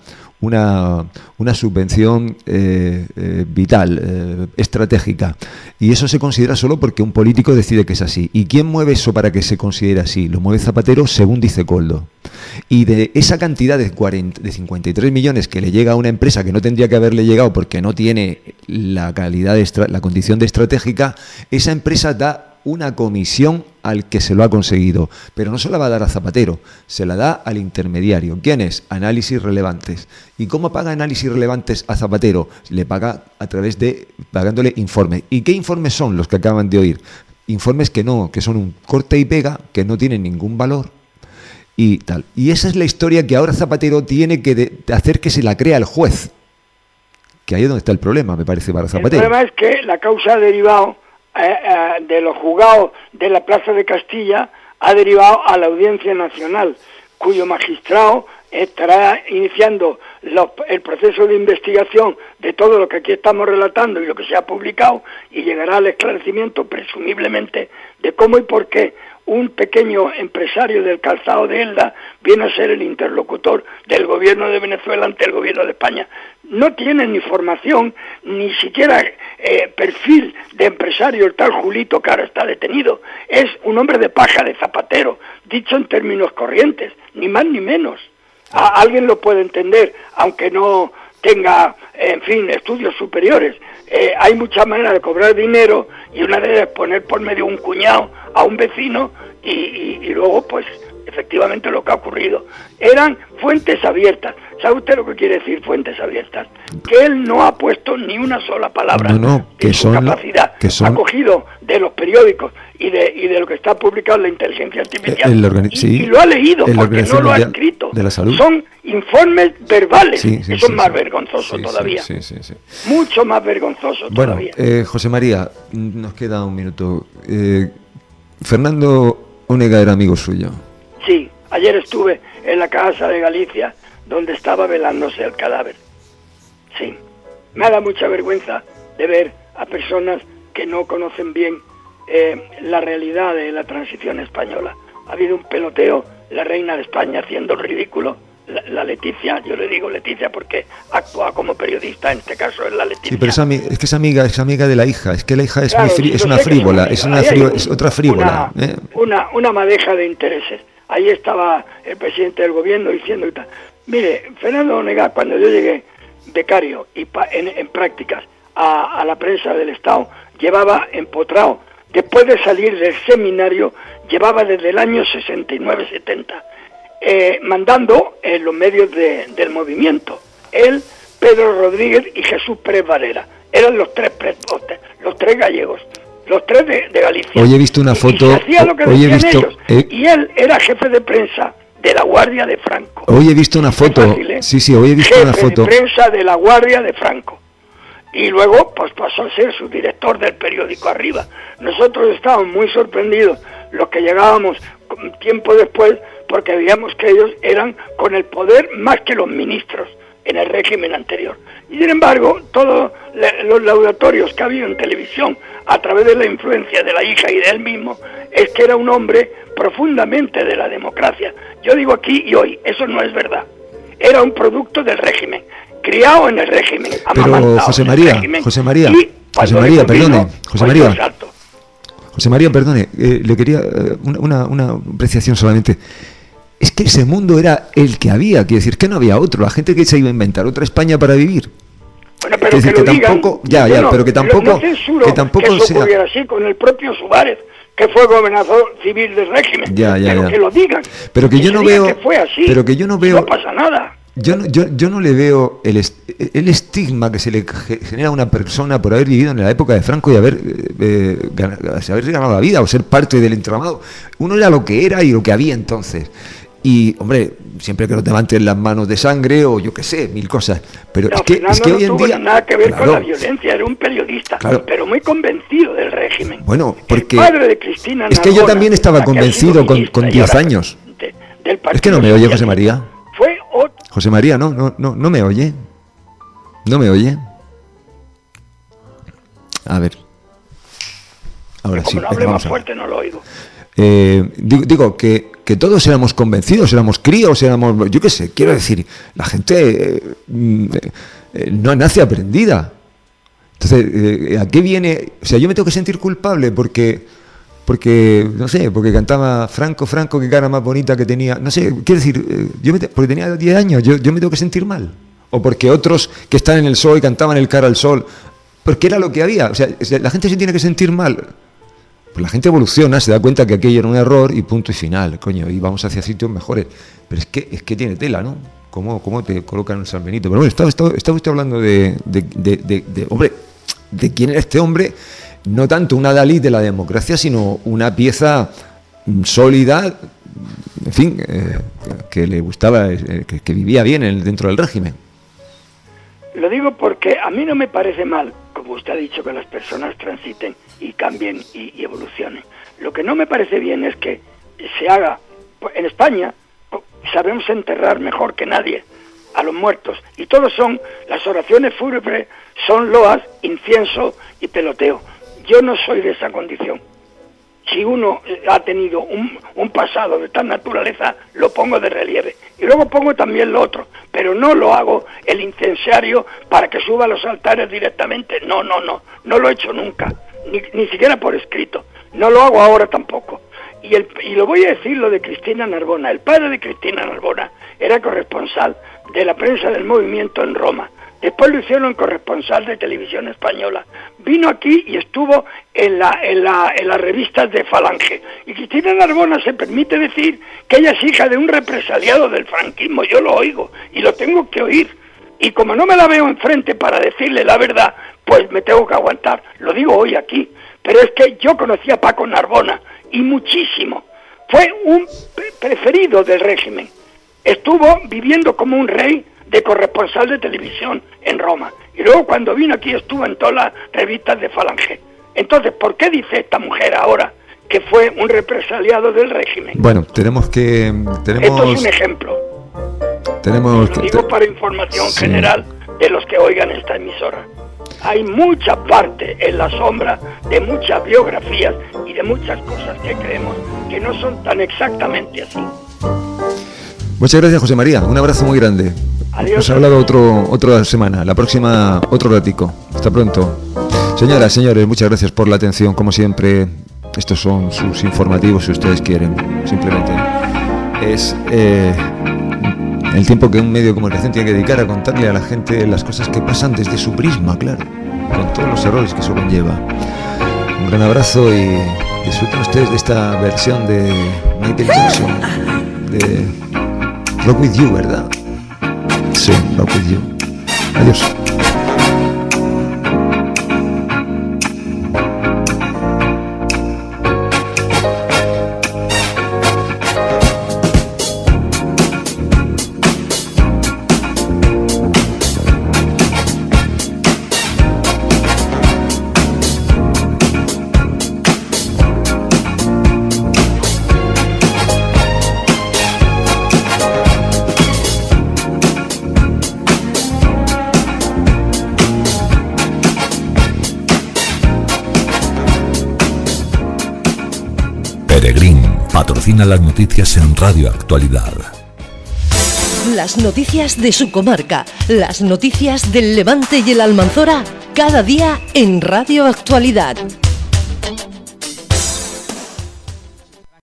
subvención vital, estratégica, y eso se considera solo porque un político decide que es así. ¿Y quién mueve eso para que se considere así? Lo mueve Zapatero, según dice Koldo. Y de esa cantidad de 53 millones que le llega a una empresa que no tendría que haberle llegado porque no tiene la calidad, la condición de estratégica, esa empresa da una comisión al que se lo ha conseguido, pero no se la va a dar a Zapatero, se la da al intermediario. ¿Quién es? Análisis Relevantes. ¿Y cómo paga Análisis Relevantes a Zapatero? Le paga a través de pagándole informes. ¿Y qué informes son los que acaban de oír? Informes que son un corte y pega, que no tienen ningún valor y tal. Y esa es la historia que ahora Zapatero tiene que hacer que se la crea el juez, que ahí es donde está el problema, me parece, para Zapatero. El problema es que la causa ha derivado de los juzgados de la Plaza de Castilla, ha derivado a la Audiencia Nacional, cuyo magistrado estará iniciando el proceso de investigación de todo lo que aquí estamos relatando y lo que se ha publicado, y llegará al esclarecimiento presumiblemente de cómo y por qué un pequeño empresario del calzado de Elda viene a ser el interlocutor del gobierno de Venezuela ante el gobierno de España. No tiene ni formación, ni siquiera perfil de empresario el tal Julito, que ahora está detenido. Es un hombre de paja, de Zapatero, dicho en términos corrientes, ni más ni menos. Alguien lo puede entender, aunque no tenga, en fin, estudios superiores. Hay muchas maneras de cobrar dinero, y una de ellas es poner por medio un cuñado a un vecino y luego pues efectivamente lo que ha ocurrido. Eran fuentes abiertas. ¿Sabe usted lo que quiere decir fuentes abiertas? Que él no ha puesto ni una sola palabra que en su capacidad. Ha cogido de los periódicos y de lo que está publicado en la inteligencia artificial y lo ha leído, porque no lo ha escrito. De la salud. Son informes verbales. Eso es más vergonzoso todavía. Mucho más vergonzoso todavía. José María, nos queda un minuto. Fernando Onega era amigo suyo. Sí, ayer estuve en la casa de Galicia, donde estaba velándose el cadáver. Sí, me da mucha vergüenza de ver a personas que no conocen bien la realidad de la transición española. Ha habido un peloteo, la reina de España haciendo el ridículo, la Leticia, yo le digo Leticia porque actúa como periodista, en este caso es la Leticia. Sí, pero es que es amiga de la hija, es que la hija es, claro, es una frívola, es otra frívola. Una madeja de intereses. Ahí estaba el presidente del gobierno diciendo y tal. Mire, Fernando Onega, cuando yo llegué becario y en prácticas a la prensa del Estado, llevaba empotrado, después de salir del seminario, llevaba desde el año 69-70, mandando en los medios del movimiento. Él, Pedro Rodríguez y Jesús Pérez Valera. Eran los tres gallegos, los tres de Galicia. Hoy he visto una foto. Y él era jefe de prensa de la Guardia de Franco. Hoy he visto una foto. Hoy he visto una foto. Jefe de prensa de la Guardia de Franco. Y luego pues pasó a ser su director del periódico Arriba. Nosotros estábamos muy sorprendidos, los que llegábamos tiempo después, porque veíamos que ellos eran con el poder más que los ministros en el régimen anterior. Y sin embargo, todos los laudatorios que ha habido en televisión a través de la influencia de la hija y de él mismo, es que era un hombre profundamente de la democracia. Yo digo aquí y hoy, eso no es verdad. Era un producto del régimen, criado en el régimen, amamantado. Pero José María, perdone, le quería una apreciación solamente. Es que ese mundo era el que había, quiero decir, que no había otro, la gente que se iba a inventar otra España para vivir. Bueno, pero que tampoco, pero que tampoco, no censuro que eso ocurriera así con el propio Suárez, que fue gobernador civil del régimen, pero que lo digan. Pero que yo no veo, que fue así, pero que yo no veo, no pasa nada. Yo no le veo el estigma que se le genera a una persona por haber vivido en la época de Franco y haber ganado la vida o ser parte del entramado. Uno era lo que era y lo que había entonces. Y, hombre, siempre que no te levanten las manos de sangre o yo qué sé, mil cosas. Pero no, es que hoy en día... No nada que ver con la violencia, era un periodista, pero muy convencido del régimen. Bueno, porque... El padre de Cristina es que yo también estaba convencido con 10 años. Es que no me oye, José María. Fue otro... José María, no me oye. No me oye. A ver. Ahora sí. Como no hable más fuerte, no lo oigo. Digo que todos éramos convencidos, éramos críos, éramos, yo qué sé, quiero decir, la gente no nace aprendida. Entonces, ¿a qué viene? O sea, yo me tengo que sentir culpable porque no sé, porque cantaba Franco, qué cara más bonita que tenía, no sé, quiero decir, porque tenía 10 años, yo me tengo que sentir mal. O porque otros que están en el sol cantaban el cara al sol, porque era lo que había. O sea, la gente se tiene que sentir mal. Pues la gente evoluciona, se da cuenta que aquello era un error y punto y final, coño, y vamos hacia sitios mejores. Pero es que tiene tela, ¿no? ¿Cómo te colocan en San Benito? Pero bueno, está usted hablando hombre, de quién era este hombre, no tanto una Dalí de la democracia, sino una pieza sólida, en fin, que le gustaba, que vivía bien dentro del régimen. Lo digo porque a mí no me parece mal, como usted ha dicho, que las personas transiten y cambien y evolucionen. Lo que no me parece bien es que se haga, en España sabemos enterrar mejor que nadie a los muertos, y todos son, las oraciones fúnebres son loas, incienso y peloteo. Yo no soy de esa condición. Si uno ha tenido un pasado de tal naturaleza, lo pongo de relieve. Y luego pongo también lo otro, pero no lo hago el incensario para que suba a los altares directamente. No lo he hecho nunca, ni siquiera por escrito. No lo hago ahora tampoco. Y lo voy a decir lo de Cristina Narbona. El padre de Cristina Narbona era corresponsal de la prensa del movimiento en Roma. Después lo hicieron corresponsal de Televisión Española. Vino aquí y estuvo en las revistas de Falange. Y Cristina Narbona se permite decir que ella es hija de un represaliado del franquismo. Yo lo oigo y lo tengo que oír. Y como no me la veo enfrente para decirle la verdad, pues me tengo que aguantar. Lo digo hoy aquí. Pero es que yo conocí a Paco Narbona y muchísimo. Fue un preferido del régimen. Estuvo viviendo como un rey de corresponsal de televisión en Roma. Y luego cuando vino aquí estuvo en todas las revistas de Falange. Entonces, ¿por qué dice esta mujer ahora que fue un represaliado del régimen? Bueno, tenemos... Esto es un ejemplo. Lo digo para información general de los que oigan esta emisora. Hay mucha parte en la sombra de muchas biografías y de muchas cosas que creemos que no son tan exactamente así. Muchas gracias, José María. Un abrazo muy grande. Adiós. Nos ha hablado otra semana. La próxima, otro ratico. Hasta pronto. Señoras, señores, muchas gracias por la atención. Como siempre, estos son sus informativos, si ustedes quieren. Simplemente es el tiempo que un medio como el Recén tiene que dedicar a contarle a la gente las cosas que pasan desde su prisma, claro, con todos los errores que eso conlleva. Un gran abrazo y disfruten ustedes de esta versión de Michael Jackson, de Rock With You, ¿verdad? Sí, Rock With You. Adiós. Peregrín patrocina las noticias en Radio Actualidad. Las noticias de su comarca, las noticias del Levante y el Almanzora, cada día en Radio Actualidad.